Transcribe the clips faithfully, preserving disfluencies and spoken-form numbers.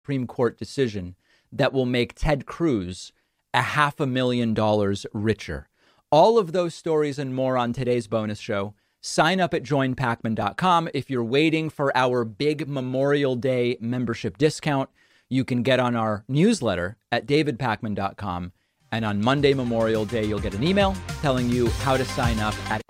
Supreme Court decision that will make Ted Cruz a half a million dollars richer. All of those stories and more on today's bonus show. Sign up at join pacman dot com. If you're waiting for our big Memorial Day membership discount, you can get on our newsletter at david pacman dot com. And on Monday, Memorial Day, you'll get an email telling you how to sign up at...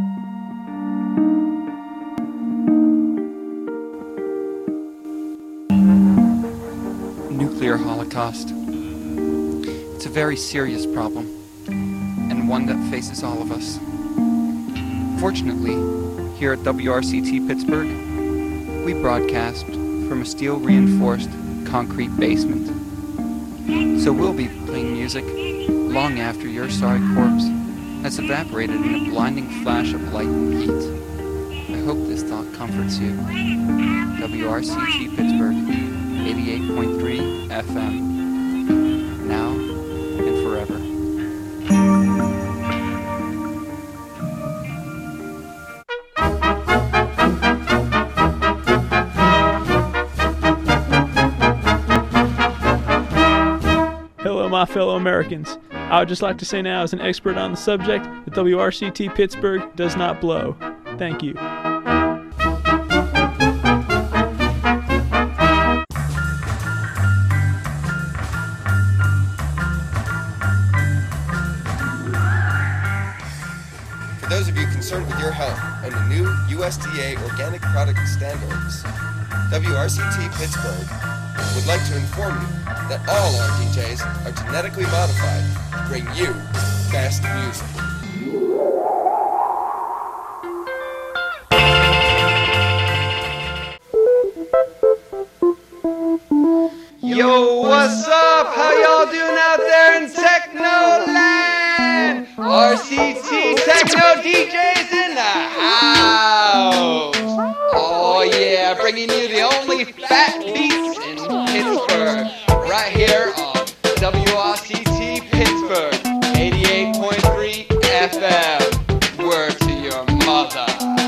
Nuclear holocaust. It's a very serious problem, and one that faces all of us. Fortunately, here at W R C T Pittsburgh, we broadcast from a steel-reinforced concrete basement. So we'll be playing music long after your sorry corpse has evaporated in a blinding flash of light and heat. I hope this thought comforts you. W R C T Pittsburgh, eighty-eight point three F M. Now and forever. Hello, my fellow Americans. I would just like to say now, as an expert on the subject, that W R C T Pittsburgh does not blow. Thank you. For those of you concerned with your health and the new U S D A organic product standards, W R C T Pittsburgh would like to inform you that all our D Js are genetically modified to bring you best music. Yo, what's up? How y'all doing out there in Technoland? R C T Techno D Js in the house. Oh yeah, bringing you the only fat beats in Pittsburgh, right here on W R C T Pittsburgh, eighty-eight point three F M. Word to your mother.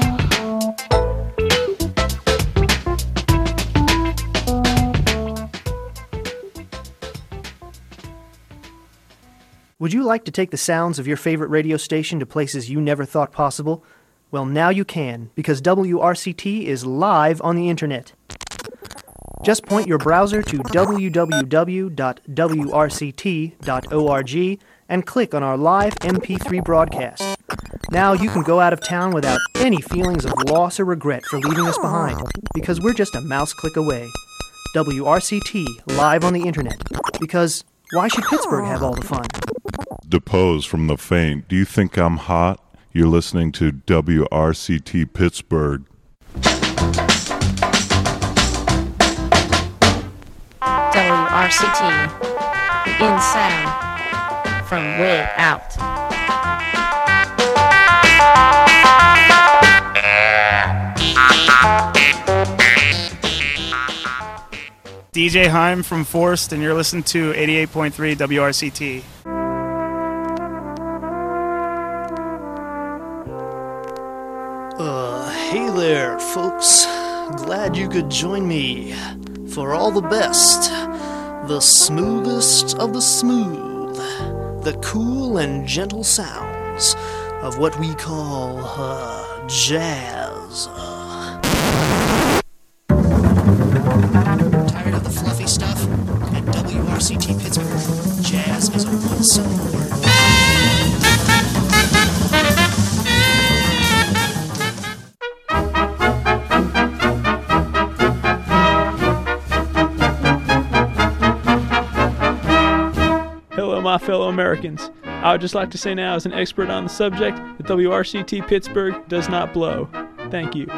Would you like to take the sounds of your favorite radio station to places you never thought possible? Well, now you can, because W R C T is live on the internet. Just point your browser to w w w dot w r c t dot org and click on our live M P three broadcast. Now you can go out of town without any feelings of loss or regret for leaving us behind, because we're just a mouse click away. W R C T, live on the internet, because why should Pittsburgh have all the fun? Depose from the faint. Do you think I'm hot? You're listening to W R C T Pittsburgh. W R C T, the in sound from way out. D J Heim from Forced, and you're listening to eighty-eight point three W R C T. Uh, hey there, folks. Glad you could join me for all the best, the smoothest of the smooth, the cool and gentle sounds of what we call, uh, jazz. Uh. Tired of the fluffy stuff? At W R C T Pittsburgh, jazz is a one-syllable word. Hello, my fellow Americans. I would just like to say now, as an expert on the subject, that W R C T Pittsburgh does not blow. Thank you.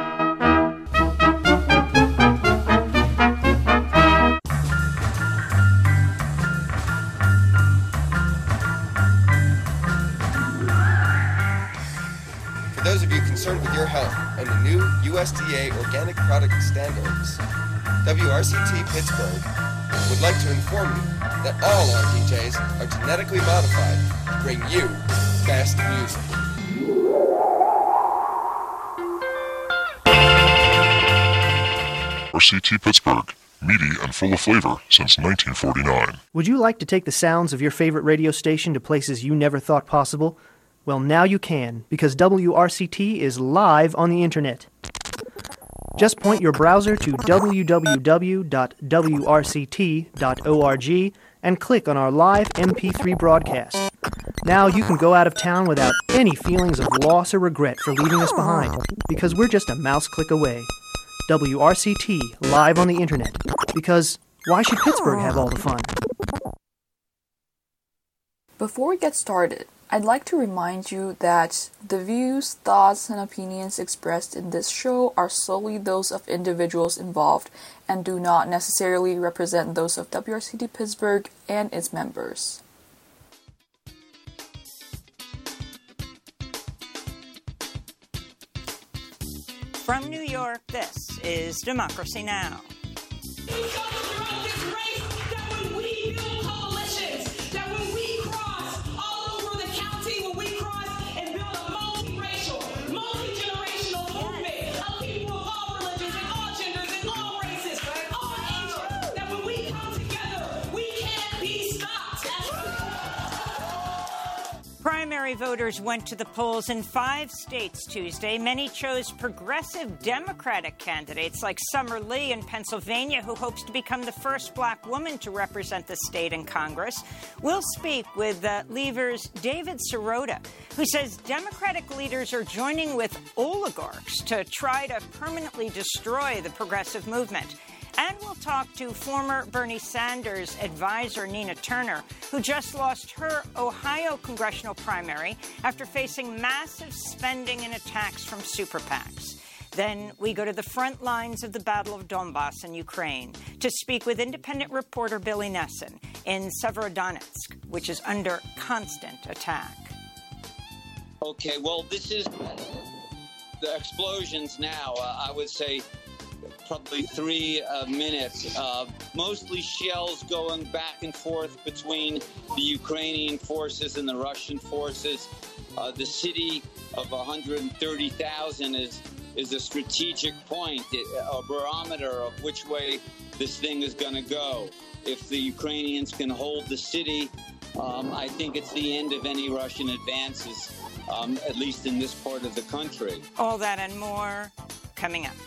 For those of you concerned with your health and the new U S D A organic product standards, W R C T Pittsburgh would like to inform you that all our D Js are genetically modified to bring you best music. R C T Pittsburgh, meaty and full of flavor since nineteen forty-nine. Would you like to take the sounds of your favorite radio station to places you never thought possible? Well, now you can, because W R C T is live on the internet. Just point your browser to w w w dot w r c t dot org and click on our live M P three broadcast. Now you can go out of town without any feelings of loss or regret for leaving us behind, because we're just a mouse click away. W R C T, live on the internet. Because why should Pittsburgh have all the fun? Before we get started, I'd like to remind you that the views, thoughts, and opinions expressed in this show are solely those of individuals involved and do not necessarily represent those of W R C T Pittsburgh and its members. From New York, this is Democracy Now! Primary voters went to the polls in five states Tuesday. Many chose progressive Democratic candidates like Summer Lee in Pennsylvania, who hopes to become the first black woman to represent the state in Congress. We'll speak with uh, Lever's David Sirota, who says Democratic leaders are joining with oligarchs to try to permanently destroy the progressive movement. And we'll talk to former Bernie Sanders advisor Nina Turner, who just lost her Ohio congressional primary after facing massive spending and attacks from super PACs. Then we go to the front lines of the Battle of Donbass in Ukraine to speak with independent reporter Billy Nesson in Severodonetsk, which is under constant attack. Okay, well, this is the explosions now, uh, I would say, probably three uh, minutes, uh, mostly shells going back and forth between the Ukrainian forces and the Russian forces. Uh, the city of one hundred thirty thousand is is a strategic point, a barometer of which way this thing is going to go. If the Ukrainians can hold the city, um, I think it's the end of any Russian advances, um, at least in this part of the country. All that and more coming up.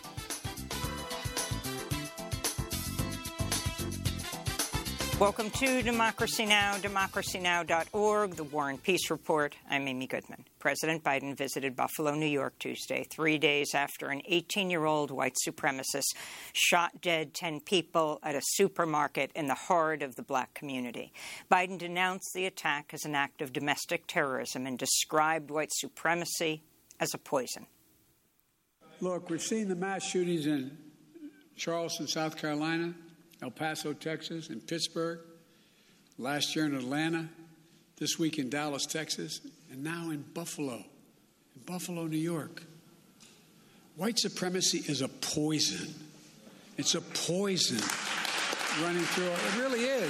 Welcome to Democracy Now!, democracy now dot org, the War and Peace Report. I'm Amy Goodman. President Biden visited Buffalo, New York Tuesday, three days after an eighteen-year-old white supremacist shot dead ten people at a supermarket in the heart of the black community. Biden denounced the attack as an act of domestic terrorism and described white supremacy as a poison. Look, we've seen the mass shootings in Charleston, South Carolina, El Paso, Texas, and Pittsburgh, last year in Atlanta, this week in Dallas, Texas, and now in Buffalo, in Buffalo, New York. White supremacy is a poison. It's a poison running through it. It really is.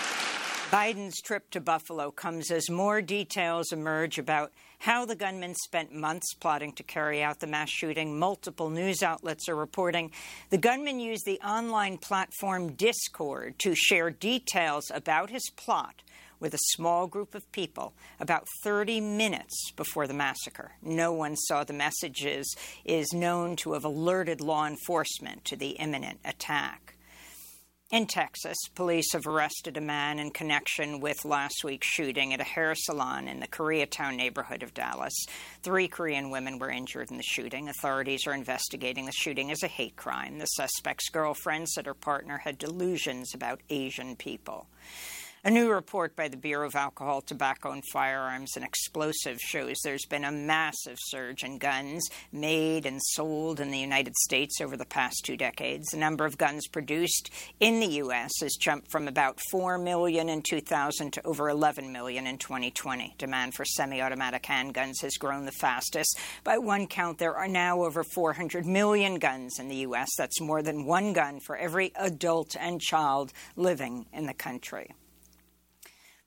Biden's trip to Buffalo comes as more details emerge about how the gunman spent months plotting to carry out the mass shooting. Multiple news outlets are reporting the gunman used the online platform Discord to share details about his plot with a small group of people about thirty minutes before the massacre. No one saw the messages, is known to have alerted law enforcement to the imminent attack. In Texas, police have arrested a man in connection with last week's shooting at a hair salon in the Koreatown neighborhood of Dallas. Three Korean women were injured in the shooting. Authorities are investigating the shooting as a hate crime. The suspect's girlfriend said her partner had delusions about Asian people. A new report by the Bureau of Alcohol, Tobacco, and Firearms and Explosives shows there's been a massive surge in guns made and sold in the United States over the past two decades. The number of guns produced in the U S has jumped from about four million in two thousand to over eleven million in twenty twenty. Demand for semi-automatic handguns has grown the fastest. By one count, there are now over four hundred million guns in the U S. That's more than one gun for every adult and child living in the country.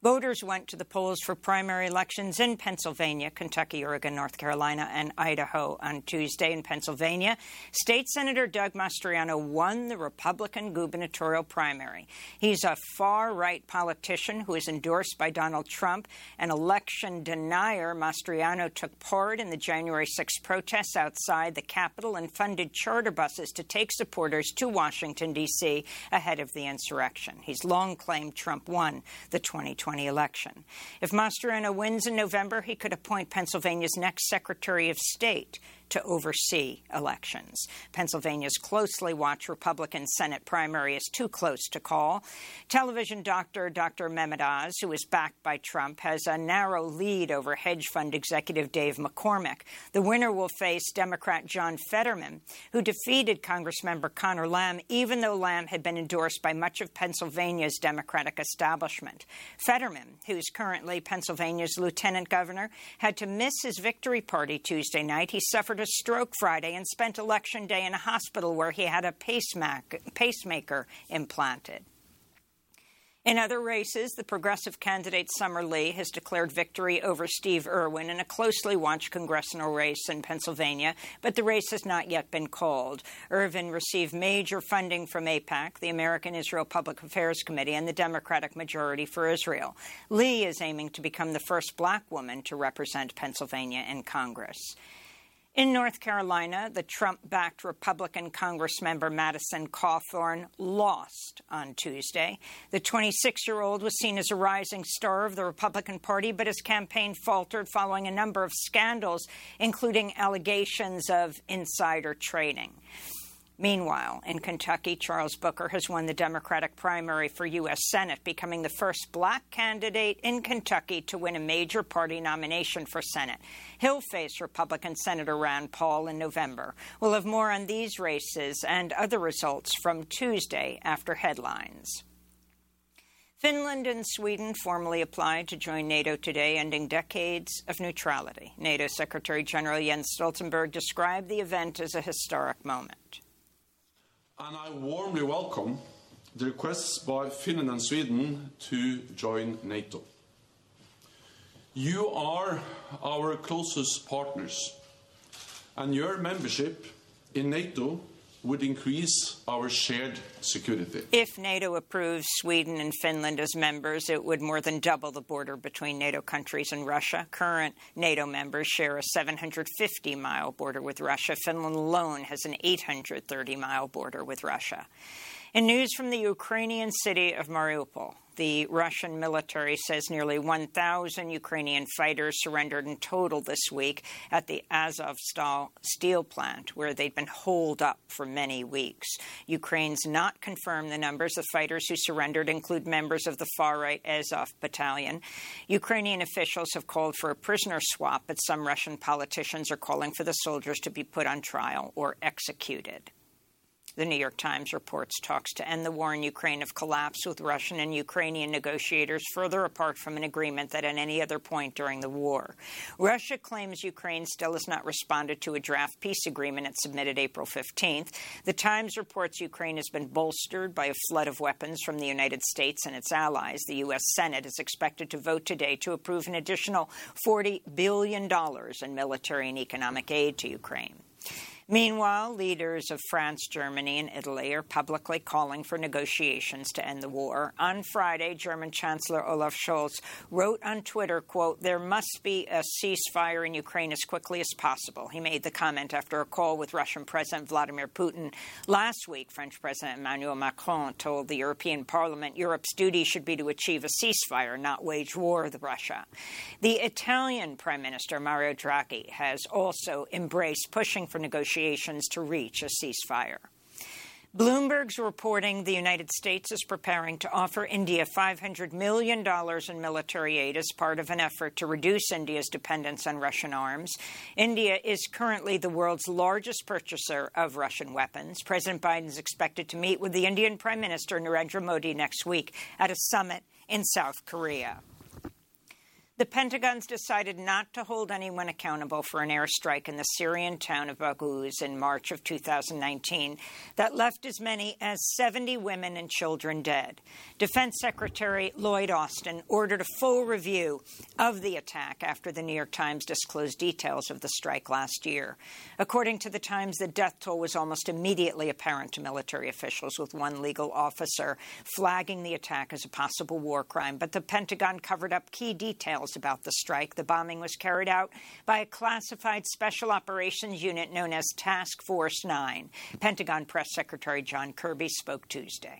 Voters went to the polls for primary elections in Pennsylvania, Kentucky, Oregon, North Carolina, and Idaho on Tuesday. In Pennsylvania, State Senator Doug Mastriano won the Republican gubernatorial primary. He's a far-right politician who is endorsed by Donald Trump. An election denier, Mastriano took part in the January sixth protests outside the Capitol and funded charter buses to take supporters to Washington, D C ahead of the insurrection. He's long claimed Trump won the twenty twenty election. If Mastriano wins in November, he could appoint Pennsylvania's next Secretary of State to oversee elections. Pennsylvania's closely watched Republican Senate primary is too close to call. Television doctor Doctor Mehmet Oz, who is backed by Trump, has a narrow lead over hedge fund executive Dave McCormick. The winner will face Democrat John Fetterman, who defeated Congressmember Conor Lamb, even though Lamb had been endorsed by much of Pennsylvania's Democratic establishment. Fetterman, who's currently Pennsylvania's lieutenant governor, had to miss his victory party Tuesday night. He suffered a stroke Friday and spent Election Day in a hospital where he had a pacemaker implanted. In other races, the progressive candidate Summer Lee has declared victory over Steve Irwin in a closely watched congressional race in Pennsylvania, but the race has not yet been called. Irwin received major funding from AIPAC, the American Israel Public Affairs Committee, and the Democratic Majority for Israel. Lee is aiming to become the first black woman to represent Pennsylvania in Congress. In North Carolina, the Trump-backed Republican Congressmember Madison Cawthorn lost on Tuesday. The twenty-six-year-old was seen as a rising star of the Republican Party, but his campaign faltered following a number of scandals, including allegations of insider trading. Meanwhile, in Kentucky, Charles Booker has won the Democratic primary for U S Senate, becoming the first black candidate in Kentucky to win a major party nomination for Senate. He'll face Republican Senator Rand Paul in November. We'll have more on these races and other results from Tuesday after headlines. Finland and Sweden formally applied to join NATO today, ending decades of neutrality. NATO Secretary General Jens Stoltenberg described the event as a historic moment. And I warmly welcome the requests by Finland and Sweden to join NATO. You are our closest partners, and your membership in NATO would increase our shared security. If NATO approves Sweden and Finland as members, it would more than double the border between NATO countries and Russia. Current NATO members share a seven hundred fifty mile border with Russia. Finland alone has an eight hundred thirty mile border with Russia. In news from the Ukrainian city of Mariupol, the Russian military says nearly one thousand Ukrainian fighters surrendered in total this week at the Azovstal steel plant, where they'd been holed up for many weeks. Ukraine's not confirmed the numbers. The fighters who surrendered include members of the far-right Azov battalion. Ukrainian officials have called for a prisoner swap, but some Russian politicians are calling for the soldiers to be put on trial or executed. The New York Times reports talks to end the war in Ukraine have collapsed, with Russian and Ukrainian negotiators further apart from an agreement than at any other point during the war. Russia claims Ukraine still has not responded to a draft peace agreement it submitted April fifteenth. The Times reports Ukraine has been bolstered by a flood of weapons from the United States and its allies. The U S Senate is expected to vote today to approve an additional forty billion dollars in military and economic aid to Ukraine. Meanwhile, leaders of France, Germany, and Italy are publicly calling for negotiations to end the war. On Friday, German Chancellor Olaf Scholz wrote on Twitter, quote, "There must be a ceasefire in Ukraine as quickly as possible." He made the comment after a call with Russian President Vladimir Putin. Last week, French President Emmanuel Macron told the European Parliament Europe's duty should be to achieve a ceasefire, not wage war with Russia. The Italian Prime Minister, Mario Draghi, has also embraced pushing for negotiations to reach a ceasefire. Bloomberg's reporting the United States is preparing to offer India five hundred million dollars in military aid as part of an effort to reduce India's dependence on Russian arms. India is currently the world's largest purchaser of Russian weapons. President Biden is expected to meet with the Indian Prime Minister Narendra Modi next week at a summit in South Korea. The Pentagon's decided not to hold anyone accountable for an airstrike in the Syrian town of Baghouz in March of two thousand nineteen that left as many as seventy women and children dead. Defense Secretary Lloyd Austin ordered a full review of the attack after the New York Times disclosed details of the strike last year. According to the Times, the death toll was almost immediately apparent to military officials, with one legal officer flagging the attack as a possible war crime. But the Pentagon covered up key details about the strike. The bombing was carried out by a classified special operations unit known as Task Force nine. Pentagon Press Secretary John Kirby spoke Tuesday.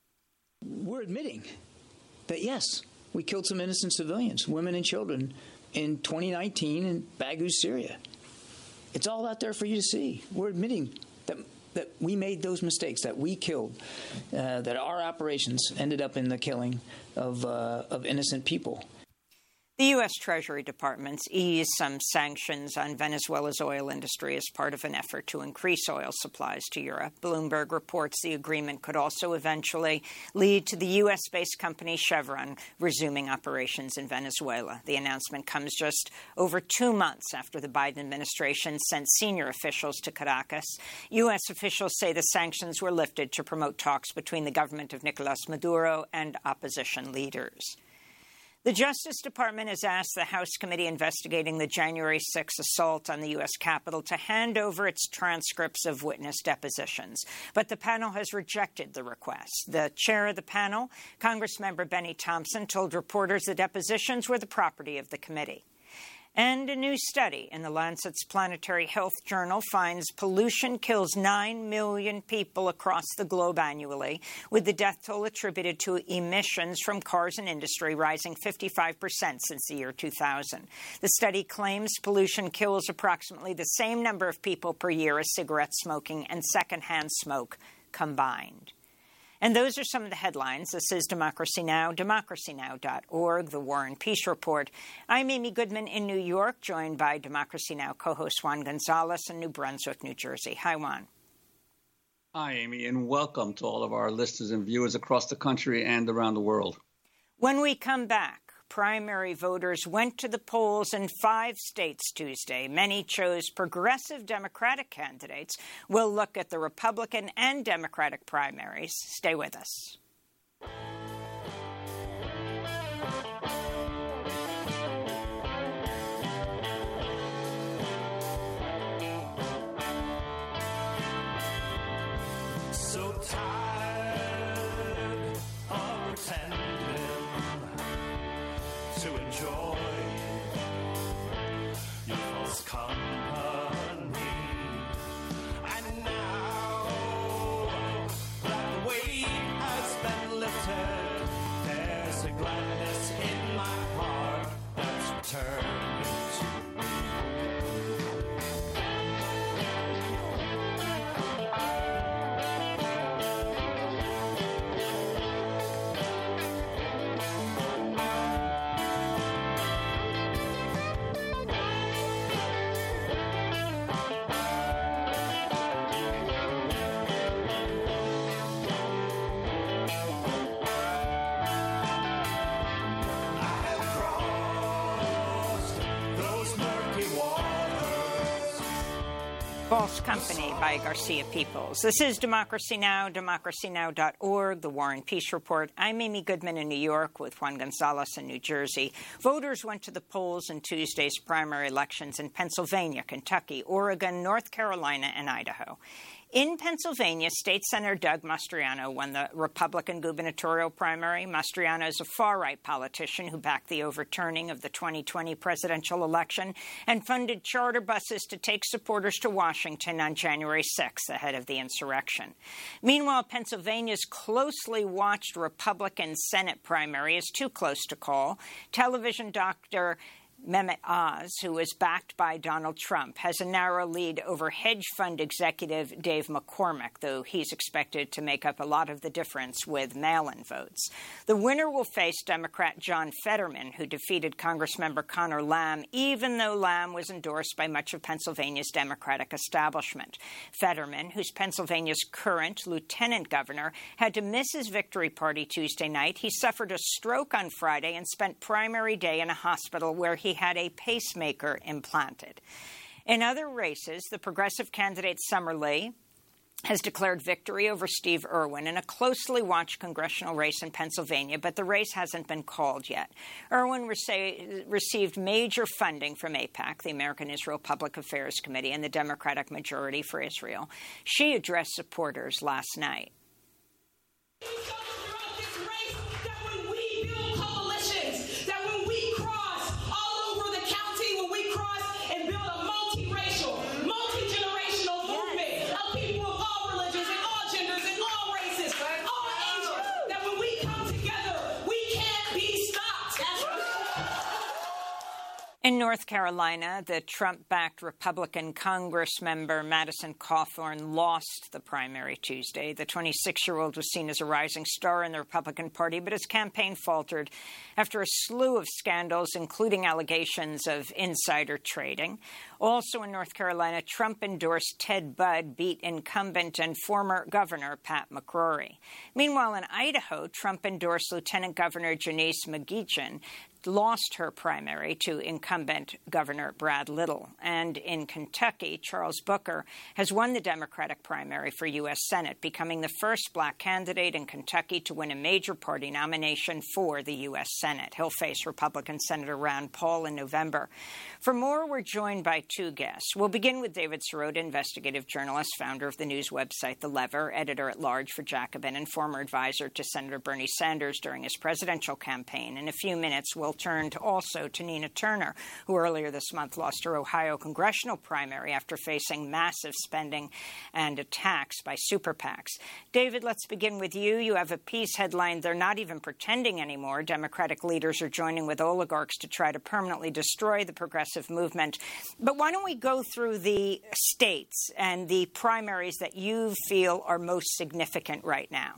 We're admitting that, yes, we killed some innocent civilians, women and children, in twenty nineteen in Baghouz, Syria. It's all out there for you to see. We're admitting that that we made those mistakes, that we killed, uh, that our operations ended up in the killing of uh, of innocent people. The U S. Treasury Department's eased some sanctions on Venezuela's oil industry as part of an effort to increase oil supplies to Europe. Bloomberg reports the agreement could also eventually lead to the U S-based company Chevron resuming operations in Venezuela. The announcement comes just over two months after the Biden administration sent senior officials to Caracas. U S officials say the sanctions were lifted to promote talks between the government of Nicolas Maduro and opposition leaders. The Justice Department has asked the House committee investigating the January sixth assault on the U S Capitol to hand over its transcripts of witness depositions. But the panel has rejected the request. The chair of the panel, Congressmember Benny Thompson, told reporters the depositions were the property of the committee. And a new study in the Lancet's Planetary Health Journal finds pollution kills nine million people across the globe annually, with the death toll attributed to emissions from cars and industry rising fifty-five percent since the year two thousand. The study claims pollution kills approximately the same number of people per year as cigarette smoking and secondhand smoke combined. And those are some of the headlines. This is Democracy Now!, democracy now dot org, The War and Peace Report. I'm Amy Goodman in New York, joined by Democracy Now! Co-host Juan Gonzalez in New Brunswick, New Jersey. Hi, Juan. Hi, Amy, and welcome to all of our listeners and viewers across the country and around the world. When we come back, primary voters went to the polls in five states Tuesday. Many chose progressive Democratic candidates. We'll look at the Republican and Democratic primaries. Stay with us. So tired of pretending to enjoy your false company. And now that the weight has been lifted, there's a gladness in my heart that's returned to me. False Company by Garcia Peoples. This is Democracy Now!, democracy now dot org, The War and Peace Report. I'm Amy Goodman in New York with Juan Gonzalez in New Jersey. Voters went to the polls in Tuesday's primary elections in Pennsylvania, Kentucky, Oregon, North Carolina, and Idaho. In Pennsylvania, State Senator Doug Mastriano won the Republican gubernatorial primary. Mastriano is a far-right politician who backed the overturning of the twenty twenty presidential election and funded charter buses to take supporters to Washington on January sixth ahead of the insurrection. Meanwhile, Pennsylvania's closely watched Republican Senate primary is too close to call. Television doctor Mehmet Oz, who was backed by Donald Trump, has a narrow lead over hedge fund executive Dave McCormick, though he's expected to make up a lot of the difference with mail-in votes. The winner will face Democrat John Fetterman, who defeated Congressmember Conor Lamb, even though Lamb was endorsed by much of Pennsylvania's Democratic establishment. Fetterman, who's Pennsylvania's current lieutenant governor, had to miss his victory party Tuesday night. He suffered a stroke on Friday and spent primary day in a hospital where he had a pacemaker implanted. In other races, the progressive candidate Summer Lee has declared victory over Steve Irwin in a closely watched congressional race in Pennsylvania, but the race hasn't been called yet. Irwin rece- received major funding from AIPAC, the American Israel Public Affairs Committee, and the Democratic Majority for Israel. She addressed supporters last night. In North Carolina, the Trump-backed Republican Congress member Madison Cawthorn lost the primary Tuesday. The twenty-six-year-old was seen as a rising star in the Republican Party, but his campaign faltered after a slew of scandals, including allegations of insider trading. Also in North Carolina, Trump-endorsed Ted Budd beat incumbent and former governor Pat McCrory. Meanwhile, in Idaho, Trump-endorsed Lieutenant Governor Janice McGeachin lost her primary to incumbent Governor Brad Little. And in Kentucky, Charles Booker has won the Democratic primary for U S Senate, becoming the first black candidate in Kentucky to win a major party nomination for the U S Senate. He'll face Republican Senator Rand Paul in November. For more, we're joined by two guests. We'll begin with David Sirota, investigative journalist, founder of the news website The Lever, editor-at-large for Jacobin, and former advisor to Senator Bernie Sanders during his presidential campaign. In a few minutes, we'll turn to also to Nina Turner, who earlier this month lost her Ohio congressional primary after facing massive spending and attacks by super PACs. David, let's begin with you. You have a piece headlined, "They're Not Even Pretending Anymore. Democratic leaders are joining with oligarchs to try to permanently destroy the progressive movement." But why don't we go through the states and the primaries that you feel are most significant right now?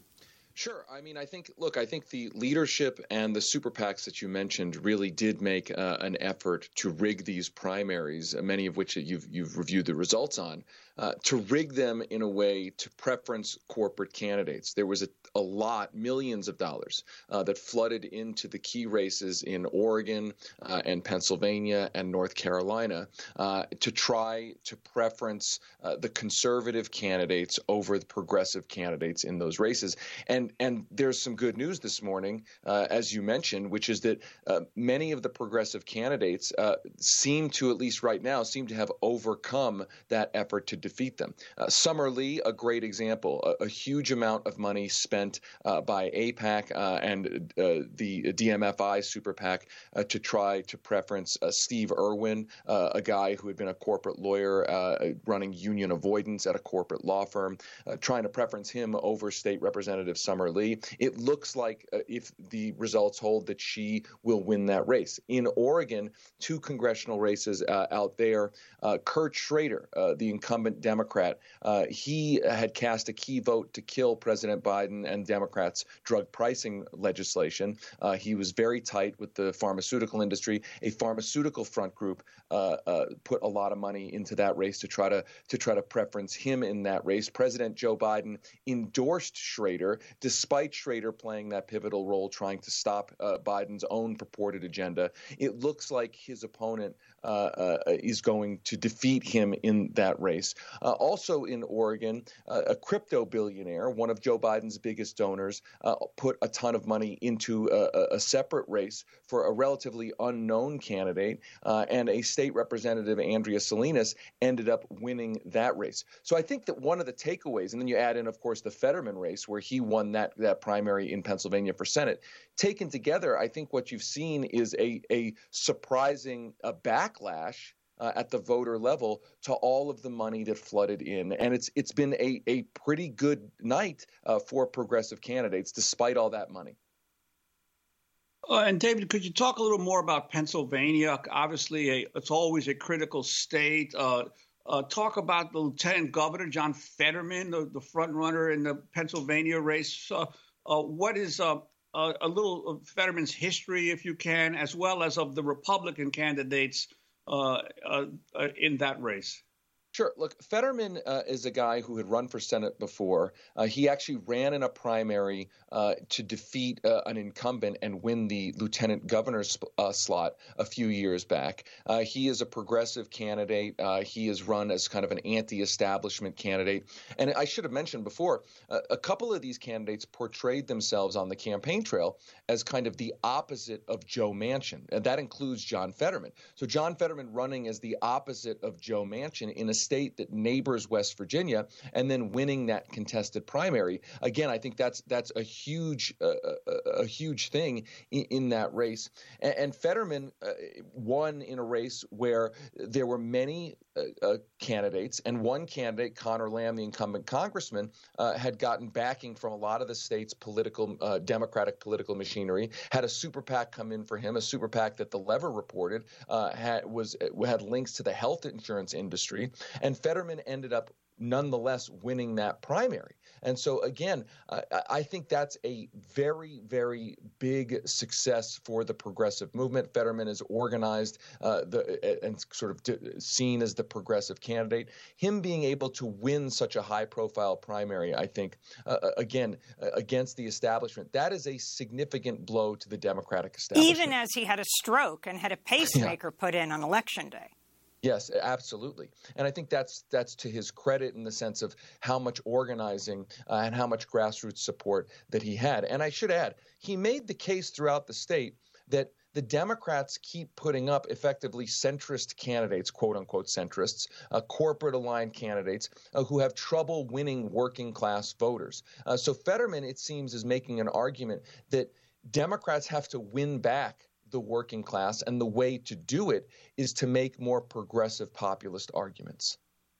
Sure. I mean, I think, look, I think the leadership and the super PACs that you mentioned really did make uh, an effort to rig these primaries, uh, many of which you've, you've reviewed the results on, uh, to rig them in a way to preference corporate candidates. There was a, a lot, millions of dollars uh, that flooded into the key races in Oregon uh, and Pennsylvania and North Carolina uh, to try to preference uh, the conservative candidates over the progressive candidates in those races. And And, and there's some good news this morning, uh, as you mentioned, which is that uh, many of the progressive candidates uh, seem to, at least right now, seem to have overcome that effort to defeat them. Uh, Summer Lee, a great example, a, a huge amount of money spent uh, by AIPAC uh, and uh, the D M F I super PAC uh, to try to preference uh, Steve Irwin, uh, a guy who had been a corporate lawyer uh, running union avoidance at a corporate law firm, uh, trying to preference him over State Representative Summer Summer Lee. It looks like uh, if the results hold that she will win that race. In Oregon, two congressional races uh, out there, uh, Kurt Schrader, uh, the incumbent Democrat, uh, he had cast a key vote to kill President Biden and Democrats' drug pricing legislation. Uh, he was very tight with the pharmaceutical industry. A pharmaceutical front group uh, uh, put a lot of money into that race to try to to try to preference him in that race. President Joe Biden endorsed Schrader, despite Schrader playing that pivotal role trying to stop uh, Biden's own purported agenda. It looks like his opponent uh, uh, is going to defeat him in that race. Uh, also in Oregon, uh, a crypto billionaire, one of Joe Biden's biggest donors, uh, put a ton of money into a, a separate race for a relatively unknown candidate, uh, and a state representative, Andrea Salinas, ended up winning that race. So I think that one of the takeaways, and then you add in, of course, the Fetterman race where he won that, that primary in Pennsylvania for Senate. Taken together, I think what you've seen is a, a surprising uh, backlash uh, at the voter level to all of the money that flooded in. And it's it's been a, a pretty good night uh, for progressive candidates despite all that money. Uh, and David, could you talk a little more about Pennsylvania? Obviously, a, it's always a critical state. Uh, uh, talk about the Lieutenant Governor, John Fetterman, the, the front runner in the Pennsylvania race. Uh, uh, what is uh, uh, a little of Fetterman's history, if you can, as well as of the Republican candidates uh, uh, uh, in that race? Sure. Look, Fetterman uh, is a guy who had run for Senate before. Uh, he actually ran in a primary uh, to defeat uh, an incumbent and win the lieutenant governor's uh, slot a few years back. Uh, he is a progressive candidate. Uh, he is run as kind of an anti-establishment candidate. And I should have mentioned before, uh, a couple of these candidates portrayed themselves on the campaign trail as kind of the opposite of Joe Manchin. And that includes John Fetterman. So John Fetterman running as the opposite of Joe Manchin in a state that neighbors West Virginia, and then winning that contested primary. Again, I think that's that's a huge uh, a, a huge thing in, in that race. And, and Fetterman uh, won in a race where there were many uh, uh, candidates, and one candidate, Connor Lamb, the incumbent congressman, uh, had gotten backing from a lot of the state's political uh, Democratic political machinery. Had a super PAC come in for him, a super PAC that the Lever reported uh, had was had links to the health insurance industry. And Fetterman ended up nonetheless winning that primary. And so, again, uh, I think that's a very, very big success for the progressive movement. Fetterman is organized uh, the, and sort of d- seen as the progressive candidate. Him being able to win such a high-profile primary, I think, uh, again, uh, against the establishment, that is a significant blow to the Democratic establishment. Even as he had a stroke and had a pacemaker yeah. put in on Election Day. Yes, absolutely. And I think that's that's to his credit in the sense of how much organizing uh, and how much grassroots support that he had. And I should add, he made the case throughout the state that the Democrats keep putting up effectively centrist candidates, quote unquote centrists, uh, corporate aligned candidates uh, who have trouble winning working class voters. Uh, so Fetterman, it seems, is making an argument that Democrats have to win back the working class, and the way to do it is to make more progressive populist arguments.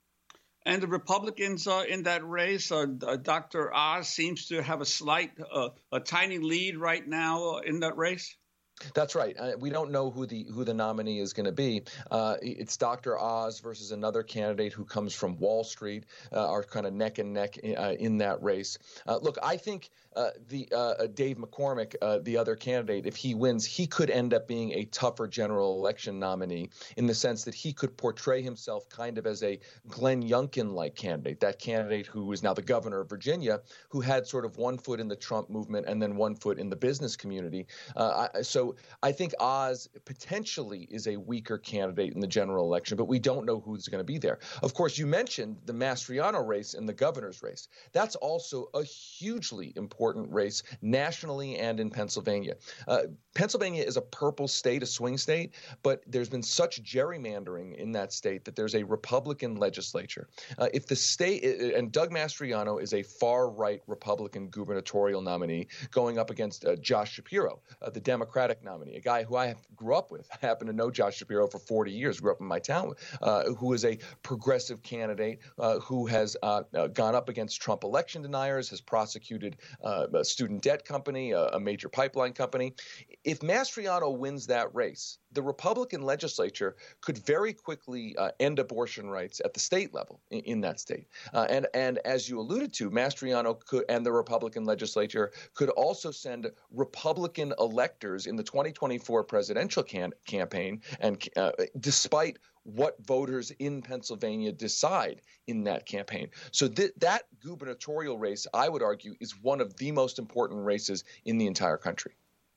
And the Republicans uh, in that race, uh, uh, Doctor Oz seems to have a slight, uh, a tiny lead right now uh, in that race. That's right. Uh, we don't know who the who the nominee is going to be. Uh, it's Doctor Oz versus another candidate who comes from Wall Street, uh, are kind of neck and neck in, uh, in that race. Uh, look, I think uh, the uh, Dave McCormick, uh, the other candidate, if he wins, he could end up being a tougher general election nominee in the sense that he could portray himself kind of as a Glenn Youngkin-like candidate, that candidate who is now the governor of Virginia, who had sort of one foot in the Trump movement and then one foot in the business community. Uh, I, so I think Oz potentially is a weaker candidate in the general election, but we don't know who's going to be there. Of course, you mentioned the Mastriano race and the governor's race. That's also a hugely important race nationally and in Pennsylvania. Uh, Pennsylvania is a purple state, a swing state, but there's been such gerrymandering in that state that there's a Republican legislature. Uh, if the state – and Doug Mastriano is a far-right Republican gubernatorial nominee going up against uh, Josh Shapiro, uh, the Democratic nominee, a guy who I grew up with. I happen to know Josh Shapiro for forty years, grew up in my town, uh, who is a progressive candidate uh, who has uh, uh, gone up against Trump election deniers, has prosecuted uh, a student debt company, a, a major pipeline company. If Mastriano wins that race, the Republican legislature could very quickly uh, end abortion rights at the state level in, in that state. Uh, and, and as you alluded to, Mastriano could, and the Republican legislature could also send Republican electors in the twenty twenty-four presidential can- campaign, and uh, despite what voters in Pennsylvania decide in that campaign. So th- that gubernatorial race, I would argue, is one of the most important races in the entire country.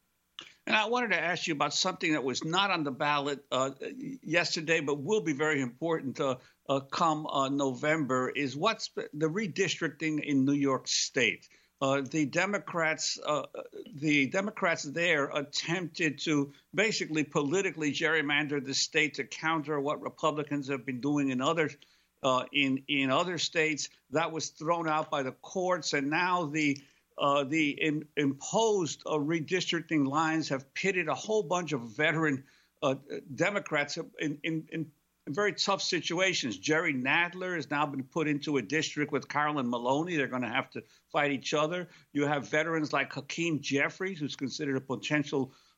And I wanted to ask you about something that was not on the ballot uh, yesterday, but will be very important uh, uh, come uh, November, is what's the redistricting in New York State. Uh, the Democrats, uh, the Democrats there attempted to basically politically gerrymander the state to counter what Republicans have been doing in other uh, in in other states. That was thrown out by the courts, and now the uh, the in, imposed uh, redistricting lines have pitted a whole bunch of veteran uh, Democrats in, in, in very tough situations. Jerry Nadler has now been put into a district with Carolyn Maloney. They're going to have to fight each other. You have veterans like Hakeem Jeffries, who's considered a potential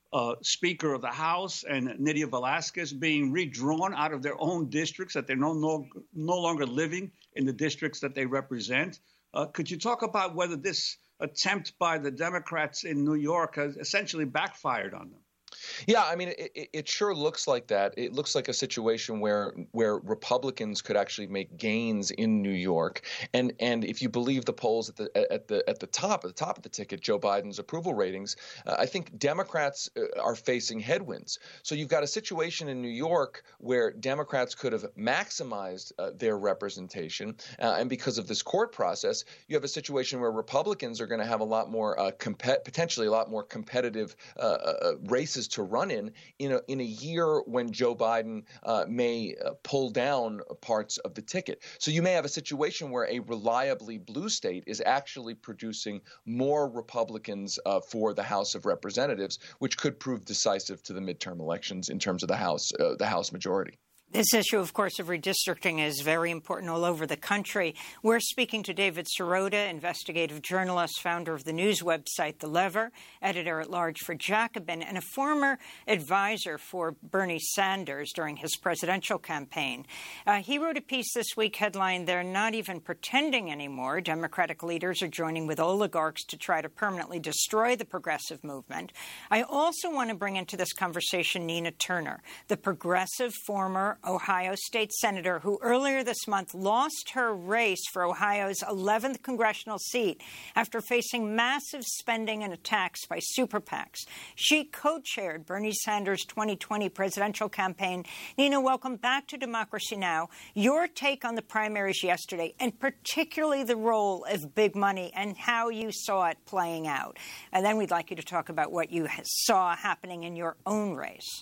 uh, Speaker of the House and Nydia Velasquez being redrawn out of their own districts, that they're no, no, no longer living in the districts that they represent. Uh, could you talk about whether this attempt by the Democrats in New York has essentially backfired on them? Yeah, I mean, it, it sure looks like that. It looks like a situation where where Republicans could actually make gains in New York, and and if you believe the polls at the at the at the top at the top of the ticket, Joe Biden's approval ratings, uh, I think Democrats are facing headwinds. So you've got a situation in New York where Democrats could have maximized uh, their representation, uh, and because of this court process, you have a situation where Republicans are going to have a lot more uh, comp- potentially a lot more competitive uh, uh, races to run in in a, in a year when Joe Biden uh, may uh, pull down parts of the ticket. So you may have a situation where a reliably blue state is actually producing more Republicans uh, for the House of Representatives, which could prove decisive to the midterm elections in terms of the House, uh, the House majority. This issue, of course, of redistricting is very important all over the country. We're speaking to David Sirota, investigative journalist, founder of the news website The Lever, editor-at-large for Jacobin, and a former advisor for Bernie Sanders during his presidential campaign. Uh, he wrote a piece this week headlined, "They're Not Even Pretending Anymore. Democratic leaders are joining with oligarchs to try to permanently destroy the progressive movement." I also want to bring into this conversation Nina Turner, the progressive former Ohio state senator who earlier this month lost her race for Ohio's eleventh congressional seat after facing massive spending and attacks by super PACs. She co-chaired Bernie Sanders' twenty twenty presidential campaign. Nina, welcome back to Democracy Now! Your take on the primaries yesterday, and particularly the role of big money and how you saw it playing out. And then we'd like you to talk about what you saw happening in your own race.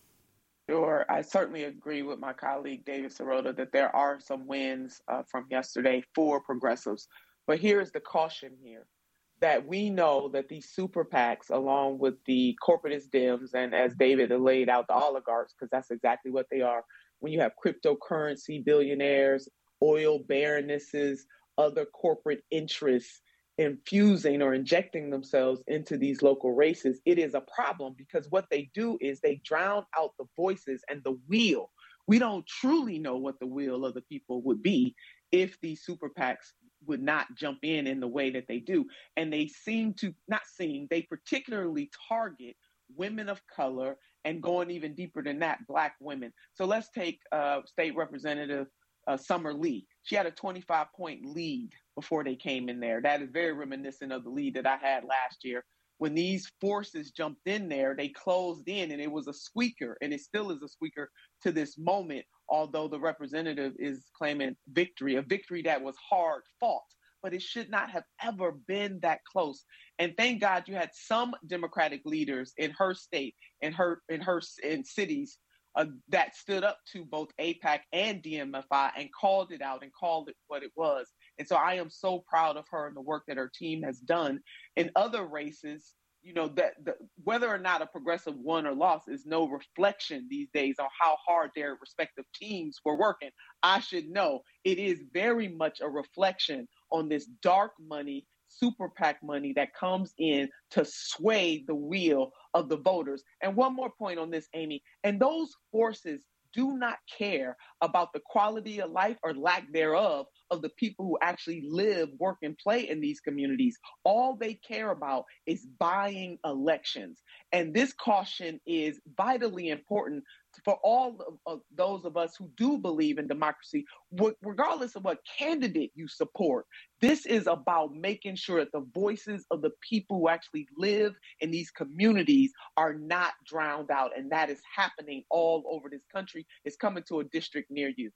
Sure. I certainly agree with my colleague David Sirota that there are some wins uh, from yesterday for progressives. But here's the caution here, that we know that these super PACs, along with the corporatist Dems, and as David laid out, the oligarchs, because that's exactly what they are, when you have cryptocurrency billionaires, oil baronesses, other corporate interests infusing or injecting themselves into these local races, it is a problem, because what they do is they drown out the voices and the will. We don't truly know what the will of the people would be if these super PACs would not jump in in the way that they do. And they seem to, not seem, they particularly target women of color, and going even deeper than that, Black women. So let's take uh, State Representative uh, Summer Lee. She had a twenty-five point lead before they came in there. That is very reminiscent of the lead that I had last year. When these forces jumped in there, they closed in, and it was a squeaker, and it still is a squeaker to this moment, although the representative is claiming victory, a victory that was hard fought. But it should not have ever been that close. And thank God you had some Democratic leaders in her state, in her in her in cities, uh, that stood up to both AIPAC and D M F I and called it out and called it what it was. And so I am so proud of her and the work that her team has done. In other races, you know, that the, whether or not a progressive won or lost is no reflection these days on how hard their respective teams were working. I should know it is very much a reflection on this dark money, super PAC money that comes in to sway the wheel of the voters. And one more point on this, Amy, and those forces do not care about the quality of life or lack thereof of the people who actually live, work, and play in these communities. All they care about is buying elections. And this caution is vitally important for all of, of those of us who do believe in democracy, w- regardless of what candidate you support. This is about making sure that the voices of the people who actually live in these communities are not drowned out. And that is happening all over this country. It's coming to a district near you.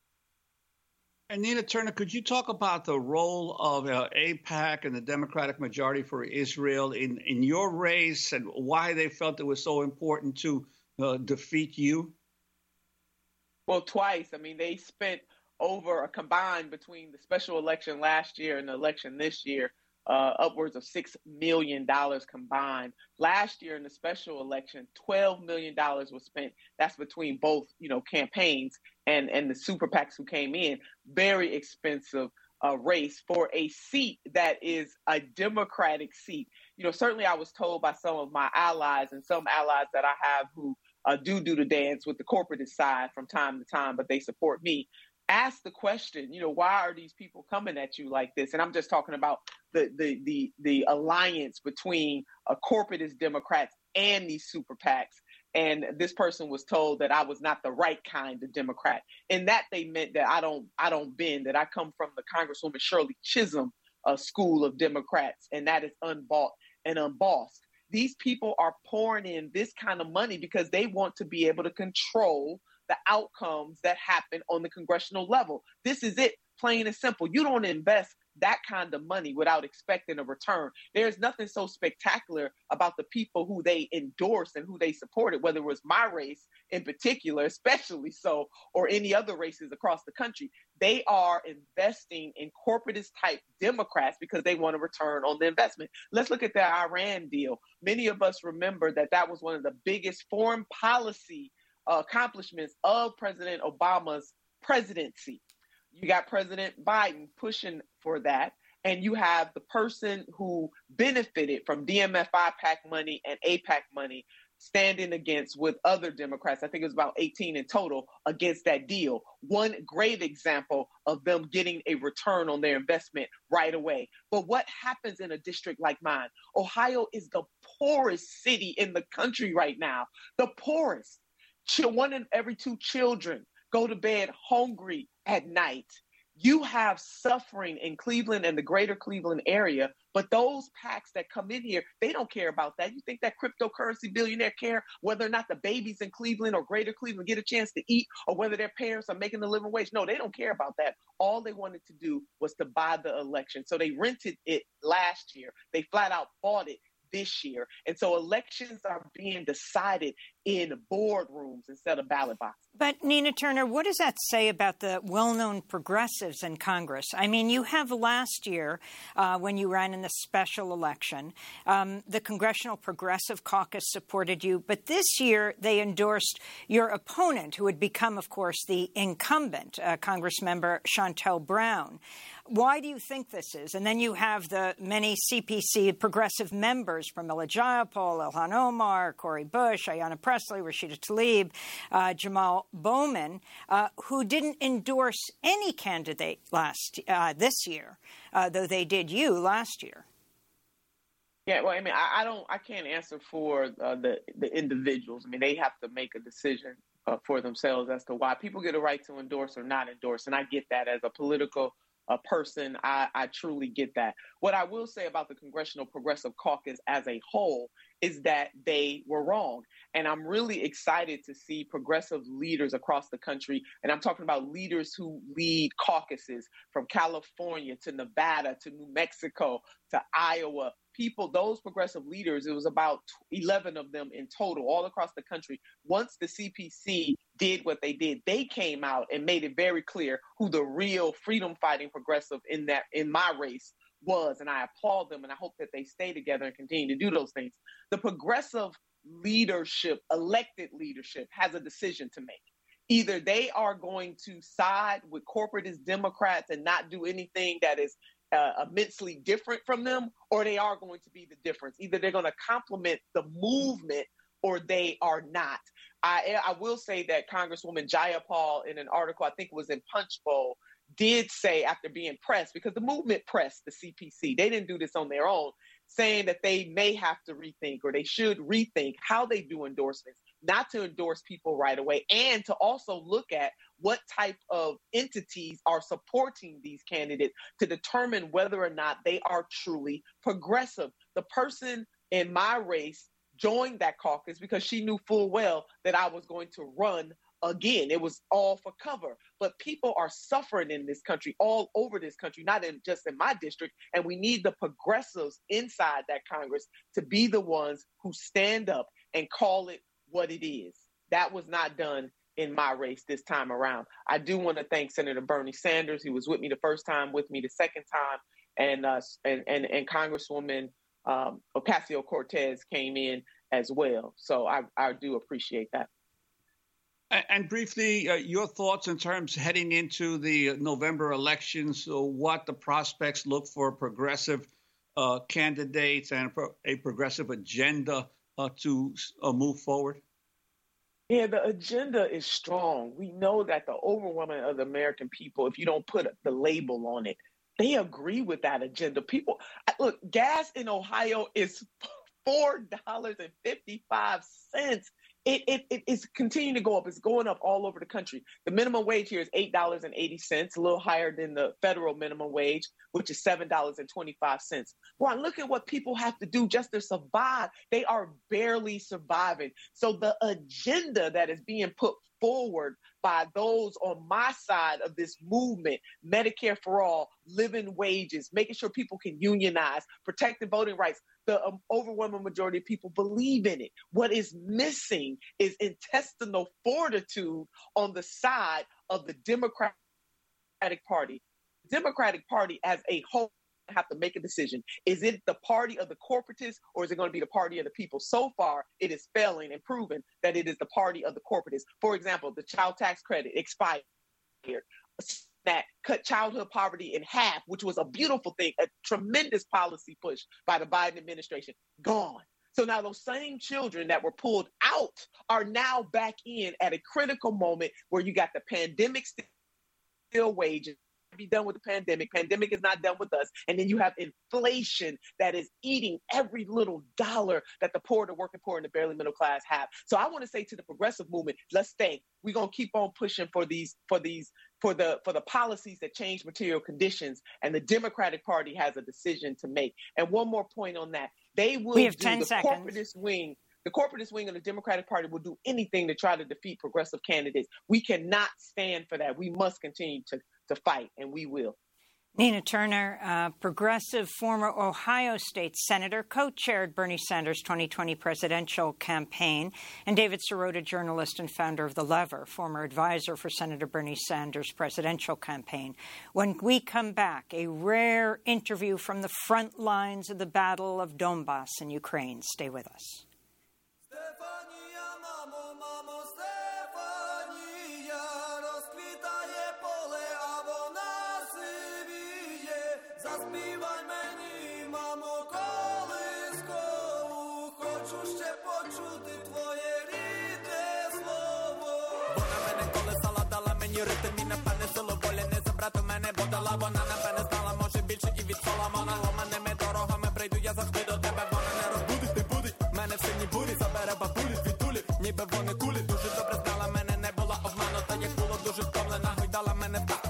And Nina Turner, could you talk about the role of uh, AIPAC and the Democratic Majority for Israel in, in your race, and why they felt it was so important to uh, defeat you? Well, twice. I mean, they spent over a combined between the special election last year and the election this year, uh, upwards of six million dollars combined. Last year in the special election, twelve million dollars was spent. That's between both, you know, campaigns and, and the super PACs who came in. Very expensive uh, race for a seat that is a Democratic seat. you know, certainly I was told by some of my allies and some allies that I have who uh, do do the dance with the corporatist side from time to time, but they support me. Ask the question, you know, why are these people coming at you like this? And I'm just talking about the the the the alliance between uh, corporatist Democrats and these super PACs. And this person was told that I was not the right kind of Democrat. And that they meant that I don't I don't bend, that I come from the Congresswoman Shirley Chisholm uh, school of Democrats, and that is unbought and unbossed. These people are pouring in this kind of money because they want to be able to control the outcomes that happen on the congressional level. This is it, plain and simple. You don't invest that kind of money without expecting a return. There's nothing so spectacular about the people who they endorse and who they supported, whether it was my race in particular, especially so, or any other races across the country. They are investing in corporatist type Democrats because they want a return on the investment. Let's look at the Iran deal. Many of us remember that that was one of the biggest foreign policy uh, accomplishments of President Obama's presidency. You got President Biden pushing for that, and you have the person who benefited from D M F I PAC money and AIPAC money standing against with other Democrats. I think it was about eighteen in total against that deal. One great example of them getting a return on their investment right away. But what happens in a district like mine? Ohio is the poorest city in the country right now. The poorest. One in every two children go to bed hungry at night. You have suffering in Cleveland and the greater Cleveland area, but those PACs that come in here, they don't care about that. You think that cryptocurrency billionaire care whether or not the babies in Cleveland or greater Cleveland get a chance to eat or whether their parents are making the living wage? No, they don't care about that. All they wanted to do was to buy the election. So they rented it last year. They flat out bought it this year. And so elections are being decided in boardrooms instead of ballot boxes. But Nina Turner, what does that say about the well-known progressives in Congress? I mean, you have last year, uh, when you ran in the special election, um, the Congressional Progressive Caucus supported you. But this year, they endorsed your opponent, who would become, of course, the incumbent, uh, Congressmember Shontel Brown. Why do you think this is? And then you have the many C P C progressive members, Pramila Jayapal, Ilhan Omar, Cori Bush, Ayanna Pressley, Rashida Tlaib, uh, Jamal Bowman, uh, who didn't endorse any candidate last uh, this year, uh, though they did you last year. Yeah, well, I mean, I, I don't, I can't answer for uh, the the individuals. I mean, they have to make a decision uh, for themselves as to why people get a right to endorse or not endorse, and I get that as a political a person, I, I truly get that. What I will say about the Congressional Progressive Caucus as a whole is that they were wrong. And I'm really excited to see progressive leaders across the country. And I'm talking about leaders who lead caucuses from California to Nevada to New Mexico to Iowa. People, those progressive leaders, it was about eleven of them in total, all across the country. Once the C P C did what they did, they came out and made it very clear who the real freedom-fighting progressive in that in my race was. And I applaud them, and I hope that they stay together and continue to do those things. The progressive leadership, elected leadership, has a decision to make. Either they are going to side with corporatist Democrats and not do anything that is Uh, immensely different from them, or they are going to be the difference. Either they're going to complement the movement or they are not. I, I will say that Congresswoman Jayapal, in an article, I think it was in Punch Bowl, did say after being pressed, because the movement pressed the C P C, they didn't do this on their own, saying that they may have to rethink or they should rethink how they do endorsements, not to endorse people right away, and to also look at what type of entities are supporting these candidates to determine whether or not they are truly progressive. The person in my race joined that caucus because she knew full well that I was going to run again. It was all for cover. But people are suffering in this country, all over this country, not in, just in my district. And we need the progressives inside that Congress to be the ones who stand up and call it what it is. That was not done in my race this time around. I do want to thank Senator Bernie Sanders. He was with me the first time, with me the second time, and uh, and, and and Congresswoman um, Ocasio-Cortez came in as well. So I, I do appreciate that. And, and briefly, uh, your thoughts in terms heading into the November elections, so what the prospects look for progressive uh, candidates and a, pro- a progressive agenda uh, to uh, move forward? Yeah, the agenda is strong. We know that the overwhelming of the American people, if you don't put the label on it, they agree with that agenda. People, look, gas in Ohio is four dollars and fifty-five cents. It, it, it is continuing to go up. It's going up all over the country. The minimum wage here is eight dollars and eighty cents, a little higher than the federal minimum wage, which is seven dollars and twenty-five cents. Well, look at what people have to do just to survive. They are barely surviving. So the agenda that is being put forward by those on my side of this movement, Medicare for all, living wages, making sure people can unionize, protecting voting rights, the um, overwhelming majority of people believe in it. What is missing is intestinal fortitude on the side of the Democratic Party. The Democratic Party as a whole have to make a decision. Is it the party of the corporatists or is it going to be the party of the people? So far, it is failing and proven that it is the party of the corporatists. For example, the child tax credit expired. That cut childhood poverty in half, which was a beautiful thing, a tremendous policy push by the Biden administration, gone. So now those same children that were pulled out are now back in at a critical moment where you got the pandemic still waging. Be done with the pandemic. Pandemic is not done with us. And then you have inflation that is eating every little dollar that the poor, the working poor, and the barely middle class have. So I want to say to the progressive movement, let's stay. We're gonna keep on pushing for these, for these, for the for the policies that change material conditions. And the Democratic Party has a decision to make. And one more point on that. They will we have do ten the seconds. corporatist wing. The corporatist wing of the Democratic Party will do anything to try to defeat progressive candidates. We cannot stand for that. We must continue to, to fight, and we will. Nina Turner, uh, progressive former Ohio State Senator, co-chaired Bernie Sanders' twenty twenty presidential campaign, and David Sirota, journalist and founder of The Lever, former advisor for Senator Bernie Sanders' presidential campaign. When we come back, a rare interview from the front lines of the Battle of Donbass in Ukraine. Stay with us. Заспівай мені, мамо, колискову, хочу ще почути твоє рідне слово. Вона мене колесала, дала мені ритм і напевне силу волі не забрати мене, бо дала вона, напевне знала, може більше і від Соломона. Ломаними дорогами прийду я завжди до тебе, вона не розбудить, не будить, мене в синій бурі забере бабулі, звідтулі, ніби вони кулі, дуже добре знала мене, не була обманута, як було дуже втомлена, гойдала мене так.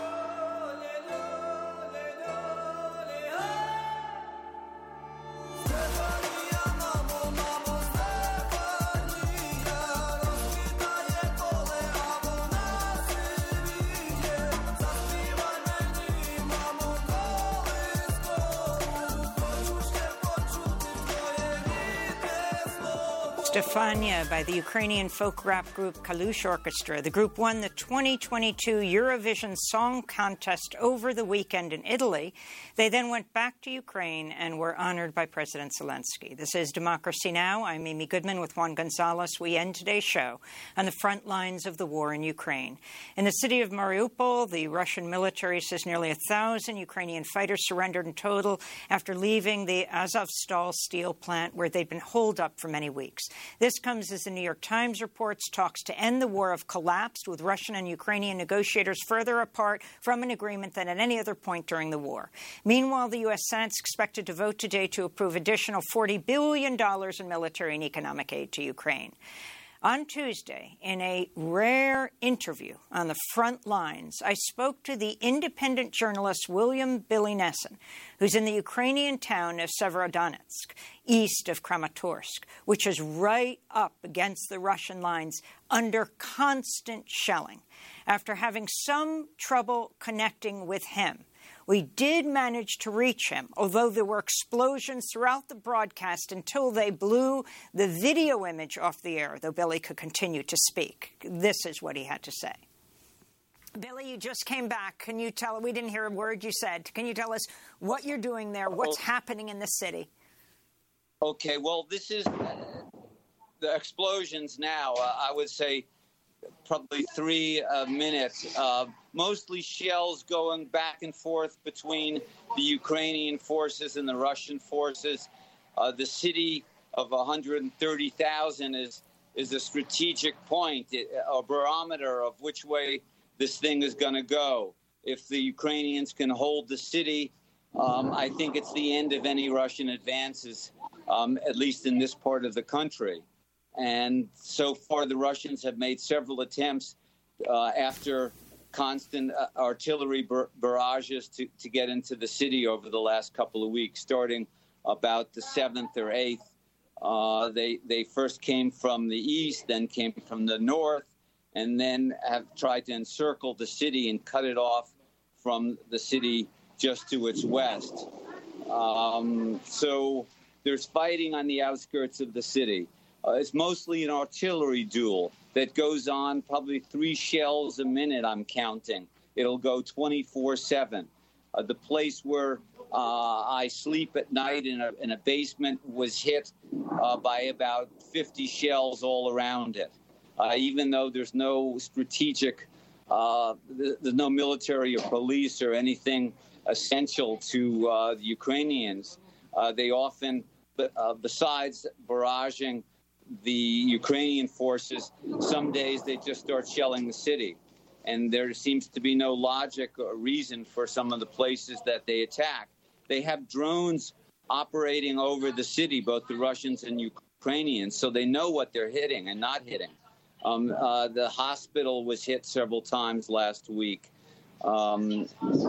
Stefania by the Ukrainian folk rap group Kalush Orchestra. The group won the twenty twenty-two Eurovision Song Contest over the weekend in Italy. They then went back to Ukraine and were honored by President Zelensky. This is Democracy Now! I'm Amy Goodman with Juan Gonzalez. We end today's show on the front lines of the war in Ukraine. In the city of Mariupol, the Russian military says nearly a thousand Ukrainian fighters surrendered in total after leaving the Azovstal steel plant where they'd been holed up for many weeks. This comes as the New York Times reports talks to end the war have collapsed, with Russian and Ukrainian negotiators further apart from an agreement than at any other point during the war. Meanwhile, the U S Senate is expected to vote today to approve additional forty billion dollars in military and economic aid to Ukraine. On Tuesday, in a rare interview on the front lines, I spoke to the independent journalist William Billy Nesson, who's in the Ukrainian town of Severodonetsk, east of Kramatorsk, which is right up against the Russian lines under constant shelling. After having some trouble connecting with him, we did manage to reach him, although there were explosions throughout the broadcast until they blew the video image off the air, though Billy could continue to speak. This is what he had to say. Billy, you just came back. Can you tell, we didn't hear a word you said. Can you tell us what you're doing there, what's oh. happening in the city? Okay, well, this is the explosions now. Uh, I would say probably three uh, minutes. Uh, mostly shells going back and forth between the Ukrainian forces and the Russian forces. Uh, the city of one hundred thirty thousand is is a strategic point, a barometer of which way this thing is going to go. If the Ukrainians can hold the city, um, I think it's the end of any Russian advances, um, at least in this part of the country. And so far, the Russians have made several attempts uh, after constant uh, artillery bar- barrages to, to get into the city over the last couple of weeks, starting about the seventh or eighth. Uh, they they first came from the east, then came from the north, and then have tried to encircle the city and cut it off from the city just to its west. Um, so there's fighting on the outskirts of the city. Uh, it's mostly an artillery duel that goes on probably three shells a minute, I'm counting. It'll go twenty-four seven. Uh, the place where uh, I sleep at night in a, in a basement was hit uh, by about fifty shells all around it. Uh, even though there's no strategic, uh, there's no military or police or anything essential to uh, the Ukrainians, uh, they often, uh, besides barraging the Ukrainian forces, some days they just start shelling the city. And there seems to be no logic or reason for some of the places that they attack. They have drones operating over the city, both the Russians and Ukrainians, so they know what they're hitting and not hitting. Um, uh, the hospital was hit several times last week. Um,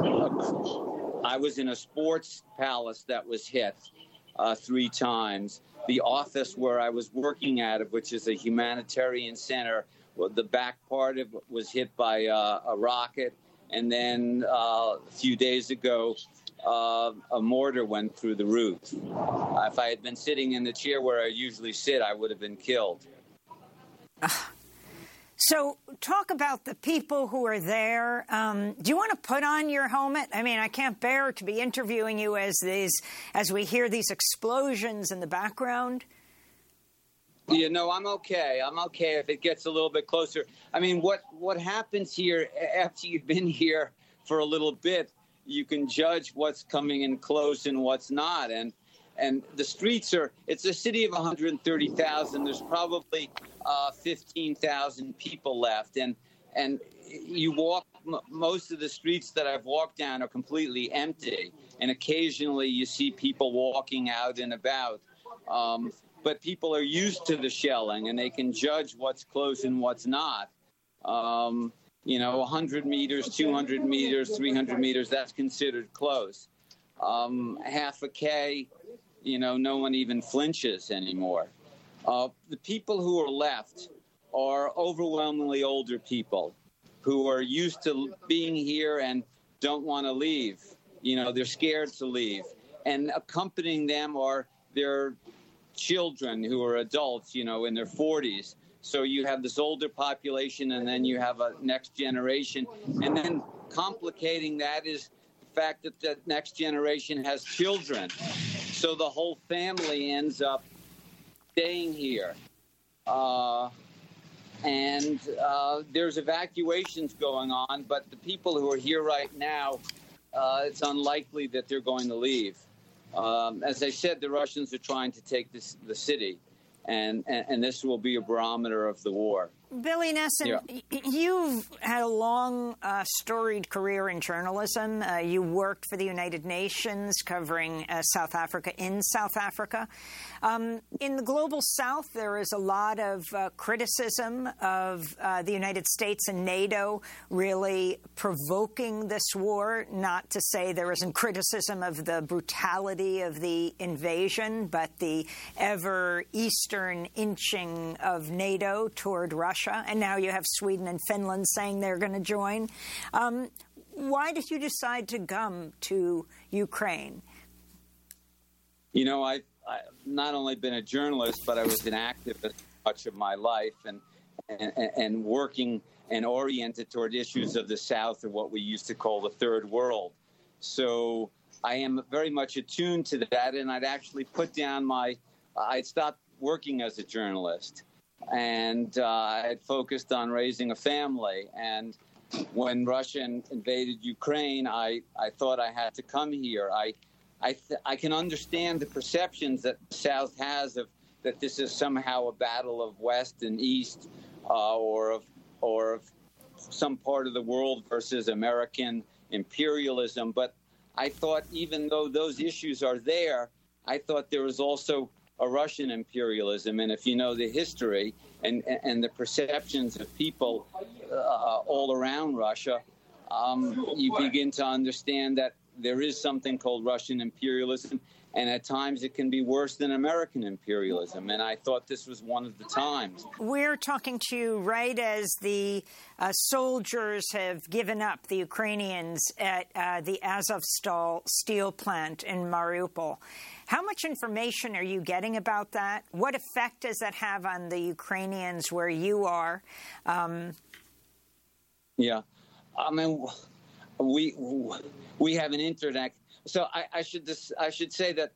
I was in a sports palace that was hit uh, three times. The office where I was working at, which is a humanitarian center, well, the back part of it was hit by uh, a rocket. And then uh, a few days ago, uh, a mortar went through the roof. Uh, if I had been sitting in the chair where I usually sit, I would have been killed. So talk about the people who are there. Um, do you want to put on your helmet? I mean, I can't bear to be interviewing you as these, as we hear these explosions in the background. Yeah, no, I'm okay. I'm okay if it gets a little bit closer. I mean, what, what happens here after you've been here for a little bit, you can judge what's coming in close and what's not. And And the streets are, it's a city of one hundred thirty thousand. There's probably uh, fifteen thousand people left. And and you walk, m- most of the streets that I've walked down are completely empty. And occasionally you see people walking out and about. Um, but people are used to the shelling and they can judge what's close and what's not. Um, you know, one hundred meters, two hundred meters, three hundred meters, that's considered close. Um, half a K, you know, no one even flinches anymore. Uh, the people who are left are overwhelmingly older people who are used to being here and don't want to leave. You know, they're scared to leave. And accompanying them are their children who are adults, you know, in their forties. So you have this older population and then you have a next generation. And then complicating that is the fact that the next generation has children. So the whole family ends up staying here. Uh, and uh, there's evacuations going on, but the people who are here right now, uh, it's unlikely that they're going to leave. Um, as I said, the Russians are trying to take this, the city, and, and, and this will be a barometer of the war. Billy Nesson, yeah. You've had a long, uh, storied career in journalism. Uh, you worked for the United Nations covering uh, South Africa in South Africa. Um, in the global South, there is a lot of uh, criticism of uh, the United States and NATO really provoking this war. Not to say there isn't criticism of the brutality of the invasion, but the ever eastern inching of NATO toward Russia. And now you have Sweden and Finland saying they're going to join. Um, why did you decide to come to Ukraine? You know, I've, I've not only been a journalist, but I was an activist much of my life and, and, and working and oriented toward issues of the South, or what we used to call the Third World. So I am very much attuned to that, and I'd actually put down my – I'd stopped working as a journalist. and uh, I had focused on raising a family. And when Russia invaded Ukraine, I, I thought I had to come here. I I, th- I can understand the perceptions that the South has of that this is somehow a battle of West and East, uh, or of or of some part of the world versus American imperialism. But I thought, even though those issues are there, I thought there was also a Russian imperialism. And if you know the history and and the perceptions of people uh, all around Russia, um, you begin to understand that there is something called Russian imperialism, and at times it can be worse than American imperialism. And I thought this was one of the times. We're talking to you right as the uh, soldiers have given up, the Ukrainians, at uh, the Azovstal steel plant in Mariupol. How much information are you getting about that? What effect does that have on the Ukrainians where you are? Um, yeah, I mean, we we have an internet. So I, I should just, I should say that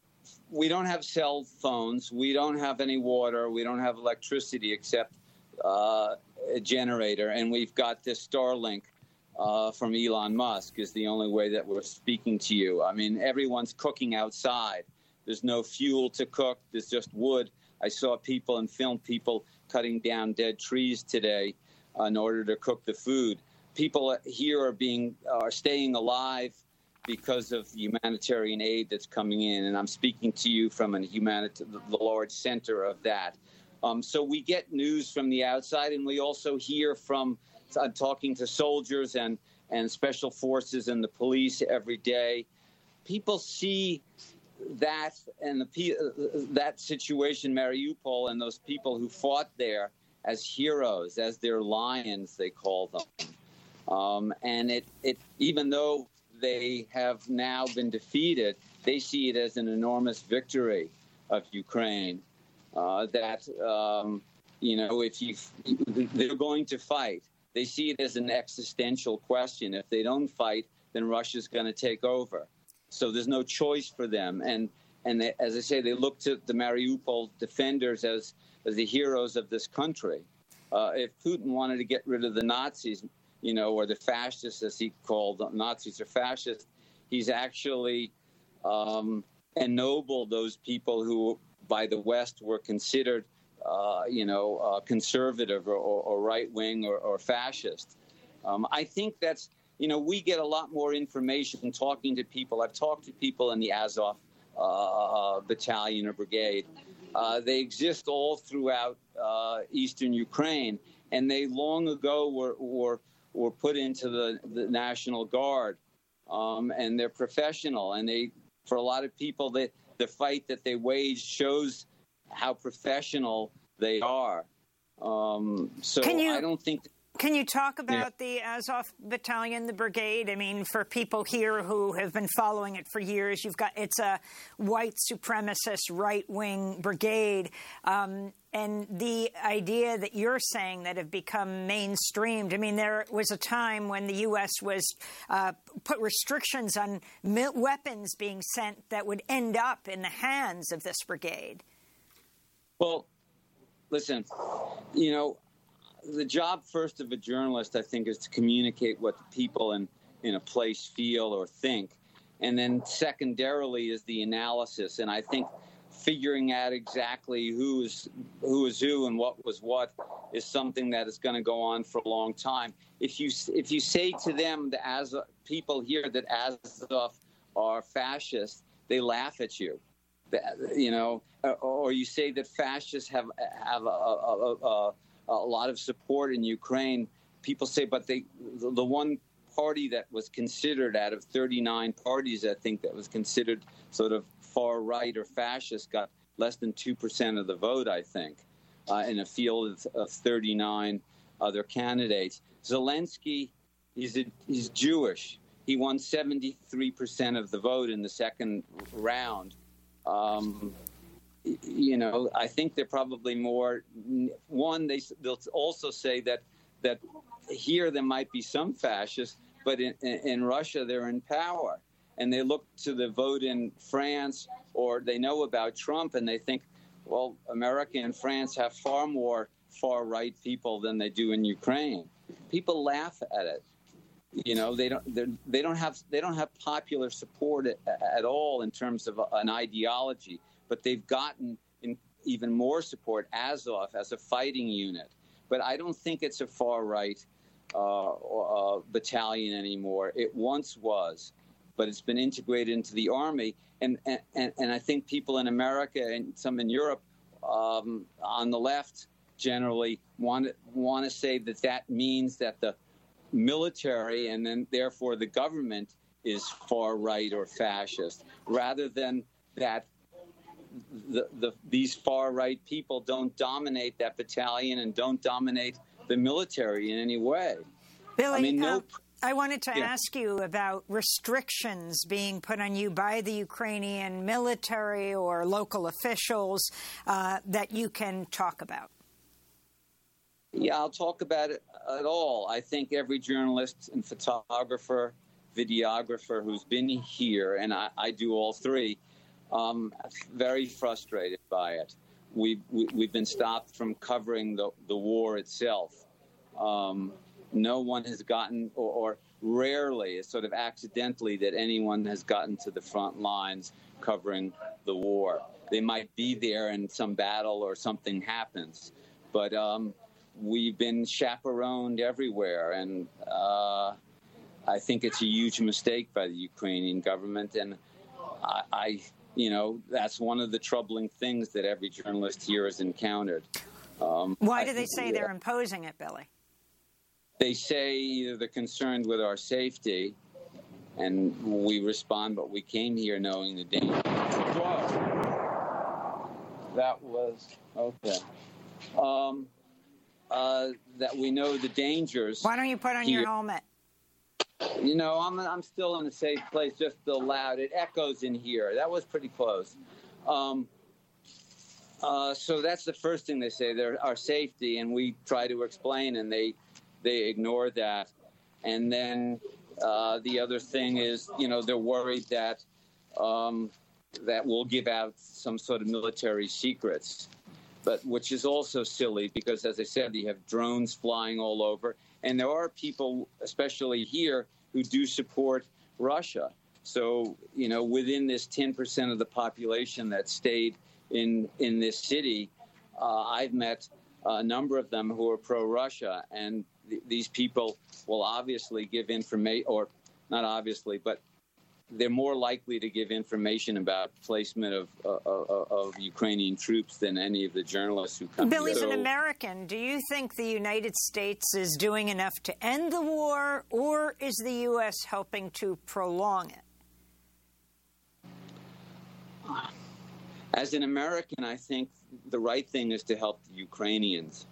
we don't have cell phones, we don't have any water, we don't have electricity except uh, a generator, and we've got this Starlink uh, from Elon Musk is the only way that we're speaking to you. I mean, everyone's cooking outside. There's no fuel to cook. There's just wood. I saw people and filmed people cutting down dead trees today uh, in order to cook the food. People here are being are staying alive because of humanitarian aid that's coming in, and I'm speaking to you from a humanit- the large center of that. Um, so we get news from the outside, and we also hear from uh, talking to soldiers and, and special forces and the police every day. People see that and the uh, that situation, Mariupol, and those people who fought there as heroes, as their lions, they call them. Um, and it, it, even though they have now been defeated, they see it as an enormous victory of Ukraine. Uh, that, um, you know, if you, they're going to fight. They see it as an existential question. If they don't fight, then Russia's going to take over. So there's no choice for them. And, and they, as I say, they look to the Mariupol defenders as, as the heroes of this country. Uh, if Putin wanted to get rid of the Nazis, you know, or the fascists, as he called them, Nazis are fascists, he's actually um, ennobled those people who, by the West, were considered, uh, you know, uh, conservative or, or, or right-wing or, or fascist. Um, I think that's, you know, we get a lot more information talking to people. I've talked to people in the Azov uh, battalion or brigade. Uh, they exist all throughout uh, eastern Ukraine, and they long ago were, were were put into the, the National Guard, um, and they're professional. And they, for a lot of people, they, the fight that they waged shows how professional they are. Um, so Can you- I don't think... Can you talk about yeah. the Azov Battalion, the brigade? I mean, for people here who have been following it for years, you've got it's a white supremacist right-wing brigade. Um, and the idea that you're saying that have become mainstreamed. I mean, there was a time when the U S was uh, put restrictions on weapons being sent that would end up in the hands of this brigade. Well, listen, you know, the job first of a journalist, I think, is to communicate what the people in, in a place feel or think. And then secondarily is the analysis. And I think figuring out exactly who is who is who and what was what is something that is going to go on for a long time. If you if you say to them, the Azov, people here, that Azov are fascists, they laugh at you. You know, or you say that fascists have have a, a, a, a lot of support in Ukraine. People say, but they, the, the one party that was considered out of thirty-nine parties, I think, that was considered sort of far right or fascist, got less than two percent of the vote, I think, uh, in a field of, of thirty-nine other candidates. Zelensky, he's a, he's Jewish. He won seventy-three percent of the vote in the second round. Um, you know, I think they're probably more. One, they they'll also say that that here there might be some fascists, but in, in Russia they're in power, and they look to the vote in France, or they know about Trump, and they think, well, America and France have far more far-right people than they do in Ukraine. People laugh at it. You know, they don't they don't have they don't have popular support at, at all in terms of an ideology, but they've gotten in even more support, Azov as a fighting unit. But I don't think it's a far-right uh, uh, battalion anymore. It once was, but it's been integrated into the army. And and, and I think people in America and some in Europe um, on the left generally want to, want to say that that means that the military and then therefore the government is far right or fascist, rather than that the, the these far right people don't dominate that battalion and don't dominate the military in any way. Billy, I mean, no. Uh, I wanted to Yeah. ask you about restrictions being put on you by the Ukrainian military or local officials uh, that you can talk about. Yeah, I'll talk about it at all. I think every journalist and photographer, videographer who's been here, and I, I do all three, um, very frustrated by it. We've, we, we've been stopped from covering the, the war itself. Um, no one has gotten, or, or rarely, it's sort of accidentally that anyone has gotten to the front lines covering the war. They might be there in some battle or something happens, but um, we've been chaperoned everywhere, and uh, I think it's a huge mistake by the Ukrainian government, and I, I, you know, that's one of the troubling things that every journalist here has encountered. Um, Why I do they think say we- they're imposing it, Billy? They say either they're concerned with our safety, and we respond, but we came here knowing the danger. Whoa. That was, okay. Um, uh, that we know the dangers. Why don't you put on here. your helmet? You know, I'm I'm still in a safe place, just still loud. It echoes in here. That was pretty close. Um, uh, so that's the first thing they say, they're our safety, and we try to explain, and they they ignore that. And then uh, the other thing is, you know, they're worried that um, that we'll give out some sort of military secrets, but which is also silly because, as I said, you have drones flying all over. And there are people, especially here, who do support Russia. So, you know, within this ten percent of the population that stayed in in this city, uh, I've met a number of them who are pro-Russia. And th- these people will obviously give information, or not obviously, but they're more likely to give information about placement of, uh, of, of Ukrainian troops than any of the journalists who come Billy's here. an So- American. Do you think the United States is doing enough to end the war, or is the U S helping to prolong it? As an American, I think the right thing is to help the Ukrainians.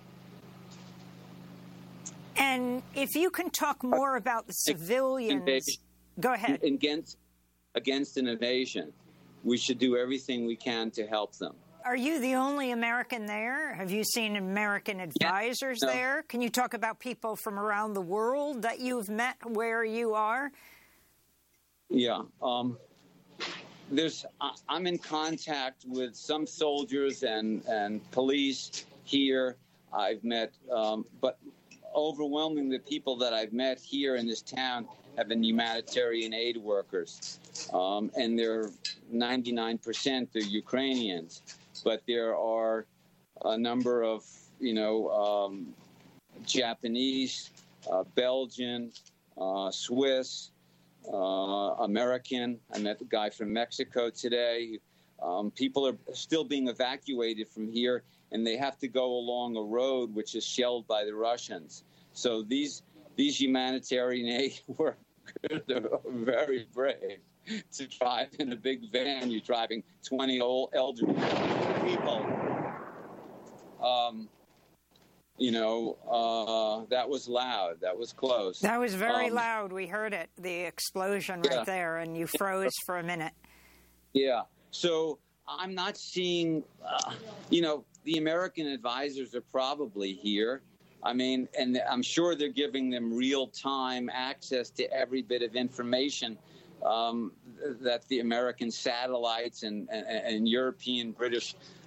And if you can talk more about the civilians, Invasion- go ahead. Against, against an invasion, we should do everything we can to help them. Are you the only American there? Have you seen American advisors No. there? Can you talk about people from around the world that you've met where you are? Yeah. Um, there's. I- I'm in contact with some soldiers and, and police here. I've met, um, but overwhelmingly the people that I've met here in this town have been humanitarian aid workers. Um, and they're ninety-nine percent they're Ukrainians. But there are a number of, you know, um, Japanese, uh, Belgian, uh, Swiss, uh, American. I met the guy from Mexico today. Um, people are still being evacuated from here, and they have to go along a road which is shelled by the Russians. So these these humanitarian aid workers are very brave to drive in a big van. You're driving twenty old elderly people. Um, you know, uh, that was loud. That was close. That was very Um, loud. We heard it, the explosion Yeah. right there, and you froze for a minute. Yeah. So I'm not seeing, uh, you know, the American advisors are probably here. I mean, and I'm sure they're giving them real-time access to every bit of information um, that the American satellites and, and, and European, British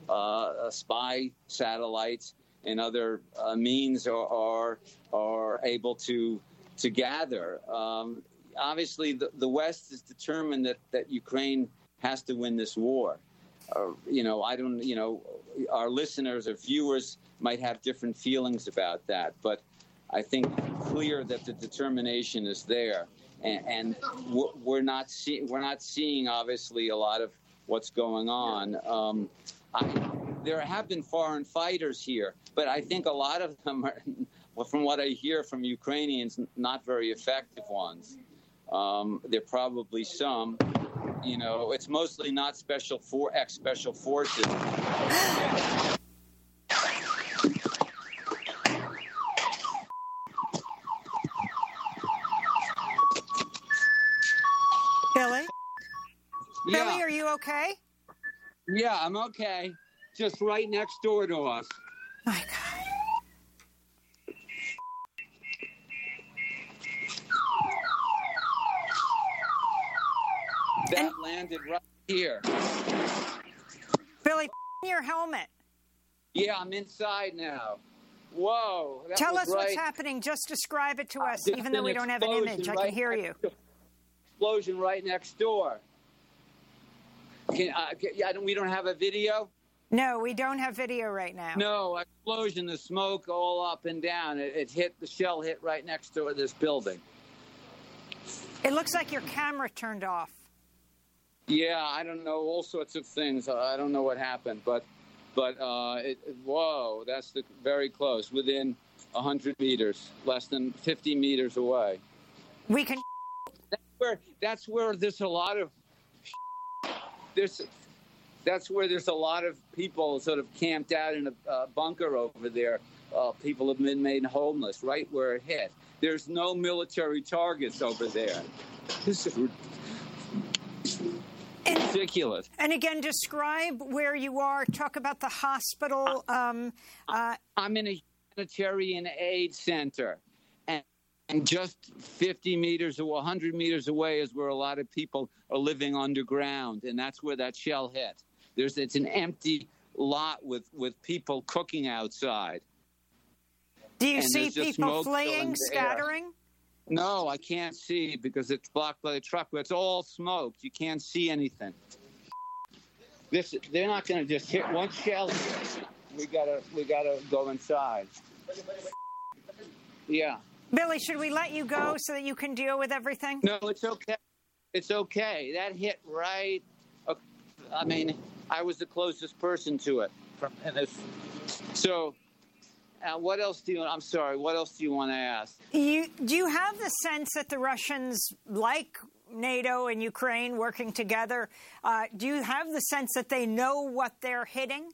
uh, spy satellites and other uh, means are, are are able to to gather. Um, obviously, the, the West is determined that, that Ukraine has to win this war. Uh, you know, I don't. You know, our listeners or viewers might have different feelings about that, but I think clear that the determination is there, and, and we're not see, we're not seeing obviously a lot of what's going on. Um, I, there have been foreign fighters here, but I think a lot of them are, well, from what I hear from Ukrainians, not very effective ones. Um, there are probably some. You know, it's mostly not special for ex-special forces. Billy? Yeah. Billy, are you okay? Yeah, I'm okay. Just right next door to us. My God. That And- landed right here. Billy, your helmet. Yeah, I'm inside now. Whoa. that Tell was us what's right- happening. Just describe it to us, There's even though an we don't have an explosion image. I right can hear next you. to- Explosion right next door. Can, uh, can, yeah, we don't have a video? No, we don't have video right now. No, explosion, the smoke all up and down. It, it hit, the shell hit right next to this building. It looks like your camera turned off. Yeah, I don't know, all sorts of things. I don't know what happened, but, but uh, it, whoa, that's the, very close, within one hundred meters, less than fifty meters away. We can. That's where, that's where there's a lot of, there's, that's where there's a lot of people sort of camped out in a uh, bunker over there. Uh, people have been made homeless right where it hit. There's no military targets over there. This is ridiculous. And again, describe where you are. Talk about the hospital. Um, uh, I'm in a humanitarian aid center. And, and just fifty meters or one hundred meters away is where a lot of people are living underground. And that's where that shell hit. There's, it's an empty lot with, with people cooking outside. Do you And see there's just people smoke filling fleeing, the air. scattering? No, I can't see because it's blocked by the truck. It's all smoked. You can't see anything. This, they're not going to just hit one shell. We gotta, we gotta go inside. Yeah. Billy, should we let you go so that you can deal with everything? No, it's okay. It's okay. That hit right. I mean, I was the closest person to it. From, and this, so. Uh, what else do you? I'm sorry. What else do you want to ask? You, do you have the sense that the Russians, like NATO and Ukraine working together, uh, do you have the sense that they know what they're hitting?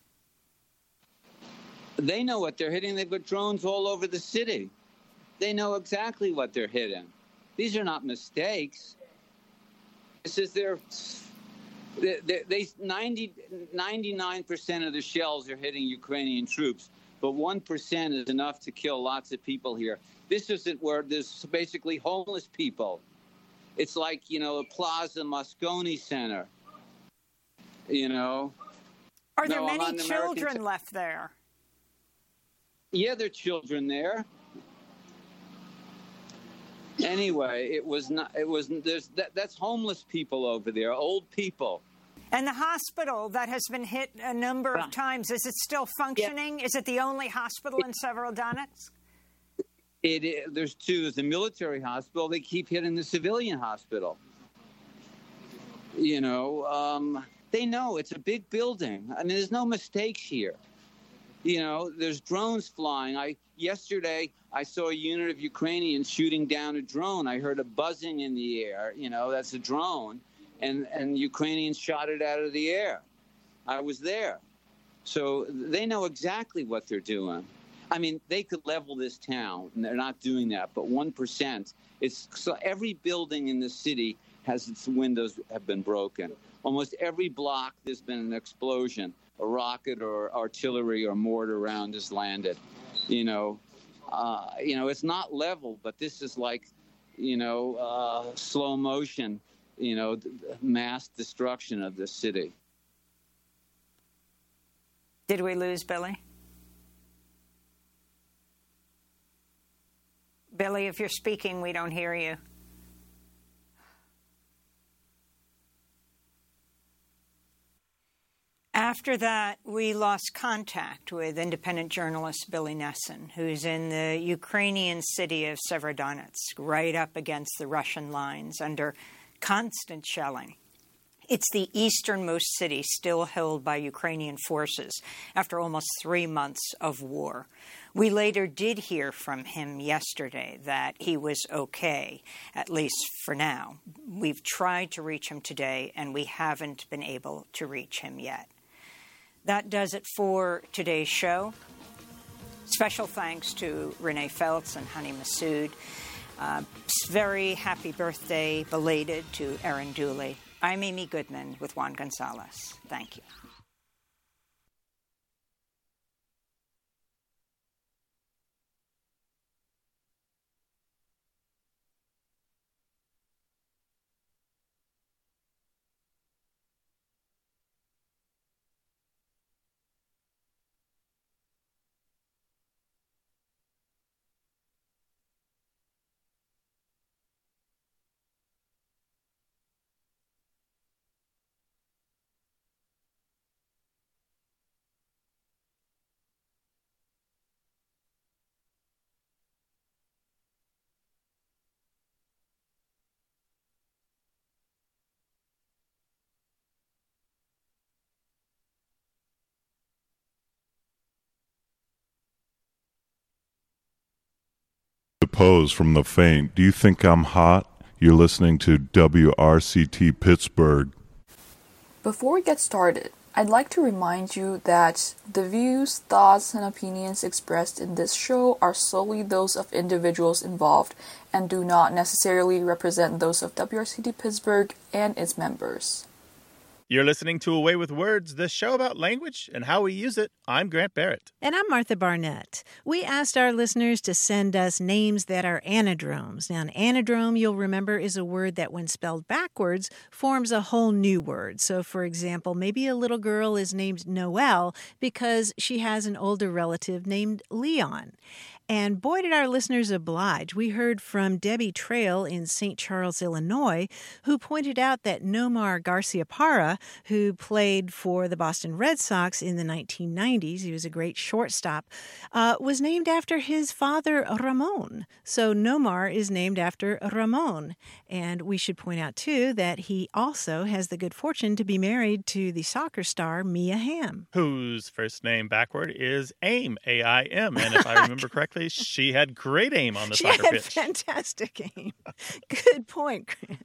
They know what they're hitting. They've got drones all over the city. They know exactly what they're hitting. These are not mistakes. This is their. They, they, they ninety, ninety-nine percent of the shells are hitting Ukrainian troops. But one percent is enough to kill lots of people here. This isn't where there's basically homeless people. It's like, you know, a Plaza Moscone Center. You know? Are there No, I'm many on American children t- left there? Yeah, there are children there. Anyway, it was not, it was, there's, that, that's homeless people over there, old people. And the hospital that has been hit a number of times, is it still functioning? Is it the only hospital in Severodonetsk? It is, there's two. There's a military hospital. They keep hitting the civilian hospital. You know, um, they know it's a big building. I mean, there's no mistakes here. You know, there's drones flying. I yesterday I saw a unit of Ukrainians shooting down a drone. I heard a buzzing in the air. You know, that's a drone. And, and Ukrainians shot it out of the air. I was there. So they know exactly what they're doing. I mean, they could level this town, and they're not doing that. But one percent, it's so every building in the city has its windows have been broken. Almost every block there's been an explosion. A rocket or artillery or mortar round has landed. You know, uh, you know, it's not level, but this is like, you know, uh, slow motion. You know, mass destruction of the city. Did we lose Billy? Billy, if you're speaking, we don't hear you. After that, we lost contact with independent journalist Billy Nesson, who's in the Ukrainian city of Severodonetsk, right up against the Russian lines under constant shelling. It's the easternmost city still held by Ukrainian forces after almost three months of war. We later did hear from him yesterday that he was okay, at least for now. We've tried to reach him today, and we haven't been able to reach him yet. That does it for today's show. Special thanks to Renee Feltz and Hani Massoud. Uh, very happy birthday, belated, to Erin Dooley. I'm Amy Goodman with Juan Gonzalez. Thank you. Pose from the faint. Do you think I'm hot? You're listening to W R C T Pittsburgh. Before we get started, I'd like to remind you that the views, thoughts, and opinions expressed in this show are solely those of individuals involved and do not necessarily represent those of W R C T Pittsburgh and its members. You're listening to Away with Words, the show about language and how we use it. I'm Grant Barrett. And I'm Martha Barnett. We asked our listeners to send us names that are anadromes. Now, an anadrome, you'll remember, is a word that when spelled backwards forms a whole new word. So, for example, maybe a little girl is named Noelle because she has an older relative named Leon. And boy, did our listeners oblige. We heard from Debbie Trail in Saint Charles, Illinois, who pointed out that Nomar Garciaparra, who played for the Boston Red Sox in the nineteen nineties, he was a great shortstop, uh, was named after his father, Ramon. So Nomar is named after Ramon. And we should point out, too, that he also has the good fortune to be married to the soccer star Mia Hamm, whose first name backward is Aim, A I M. And if I remember correctly, she had great aim on the she soccer had pitch. Fantastic aim. Good point, Grant.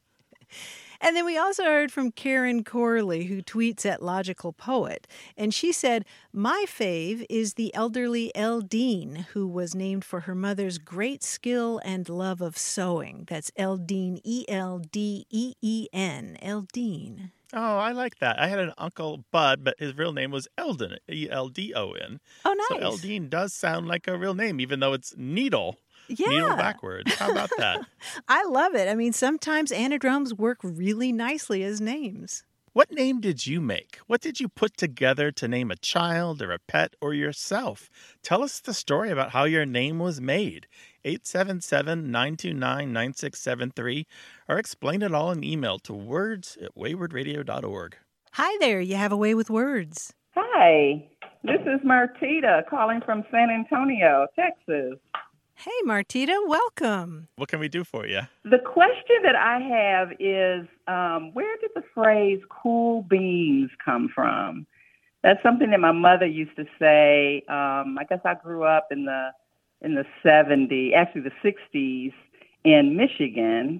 And then we also heard from Karen Corley, who tweets at Logical Poet. And she said, my fave is the elderly Eldine, who was named for her mother's great skill and love of sewing. That's Eldine, E L D E E N, Eldine. Oh, I like that. I had an uncle, Bud, but his real name was Eldon, E L D O N. Oh, nice. So Eldine does sound like a real name, even though it's needle. Yeah. Needle backwards. How about that? I love it. I mean, sometimes anadromes work really nicely as names. What name did you make? What did you put together to name a child or a pet or yourself? Tell us the story about how your name was made. eight seven seven, nine two nine, nine six seven three or explain it all in email to words at wayward radio dot org. Hi there. You have a way with words. Hi. This is Martita calling from San Antonio, Texas. Hey, Martita, welcome. What can we do for you? The question that I have is, um, where did the phrase cool beans come from? That's something that my mother used to say. Um, I guess I grew up in the in the seventies, actually the sixties in Michigan,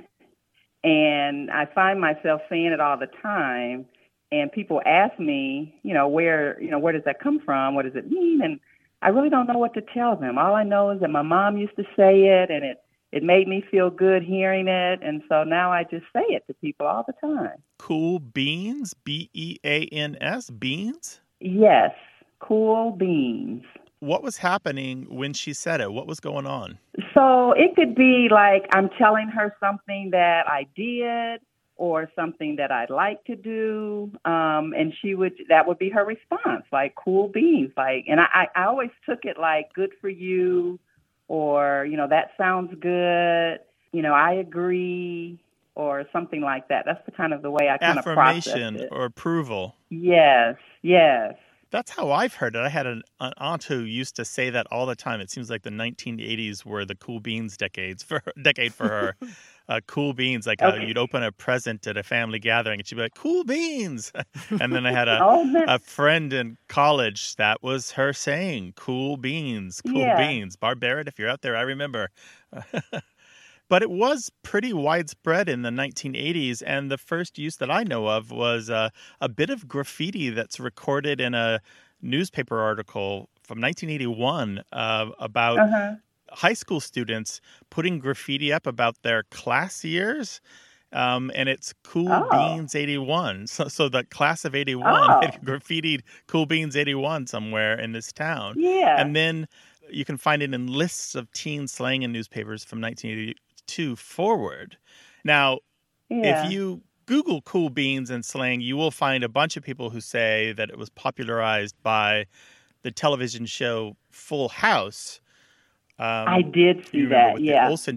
and I find myself saying it all the time. And people ask me, you know, where, you know, where does that come from? What does it mean? And I really don't know what to tell them. All I know is that my mom used to say it, and it, it made me feel good hearing it. And so now I just say it to people all the time. Cool beans, B E A N S, beans? Yes, cool beans. What was happening when she said it? What was going on? So it could be like I'm telling her something that I did, or something that I'd like to do. Um, and she would, that would be her response, like cool beans. Like, and I, I always took it like good for you, or, you know, that sounds good. You know, I agree, or something like that. That's the kind of the way I kind of processed it. Affirmation or approval. Yes, yes. That's how I've heard it. I had an, an aunt who used to say that all the time. It seems like the nineteen eighties were the cool beans decades for decade for her. uh, cool beans, like Okay. uh, you'd open a present at a family gathering, and she'd be like, "Cool beans." And then I had a Oh, man. a friend in college that was her saying, "Cool beans, cool Yeah. beans." Barb Barrett, if you're out there, I remember. But it was pretty widespread in the nineteen eighties, and the first use that I know of was uh, a bit of graffiti that's recorded in a newspaper article from nineteen eighty-one uh, about Uh-huh. high school students putting graffiti up about their class years. Um, and it's Cool Oh. Beans eighty-one. So, so the class of eighty-one Oh. had graffitied Cool Beans eighty-one somewhere in this town. Yeah. And then you can find it in lists of teen slang in newspapers from nineteen eighty-two forward. Now, Yeah. if you Google Cool Beans and slang, you will find a bunch of people who say that it was popularized by the television show Full House. Um, I did see you remember that, with yeah. the Olsen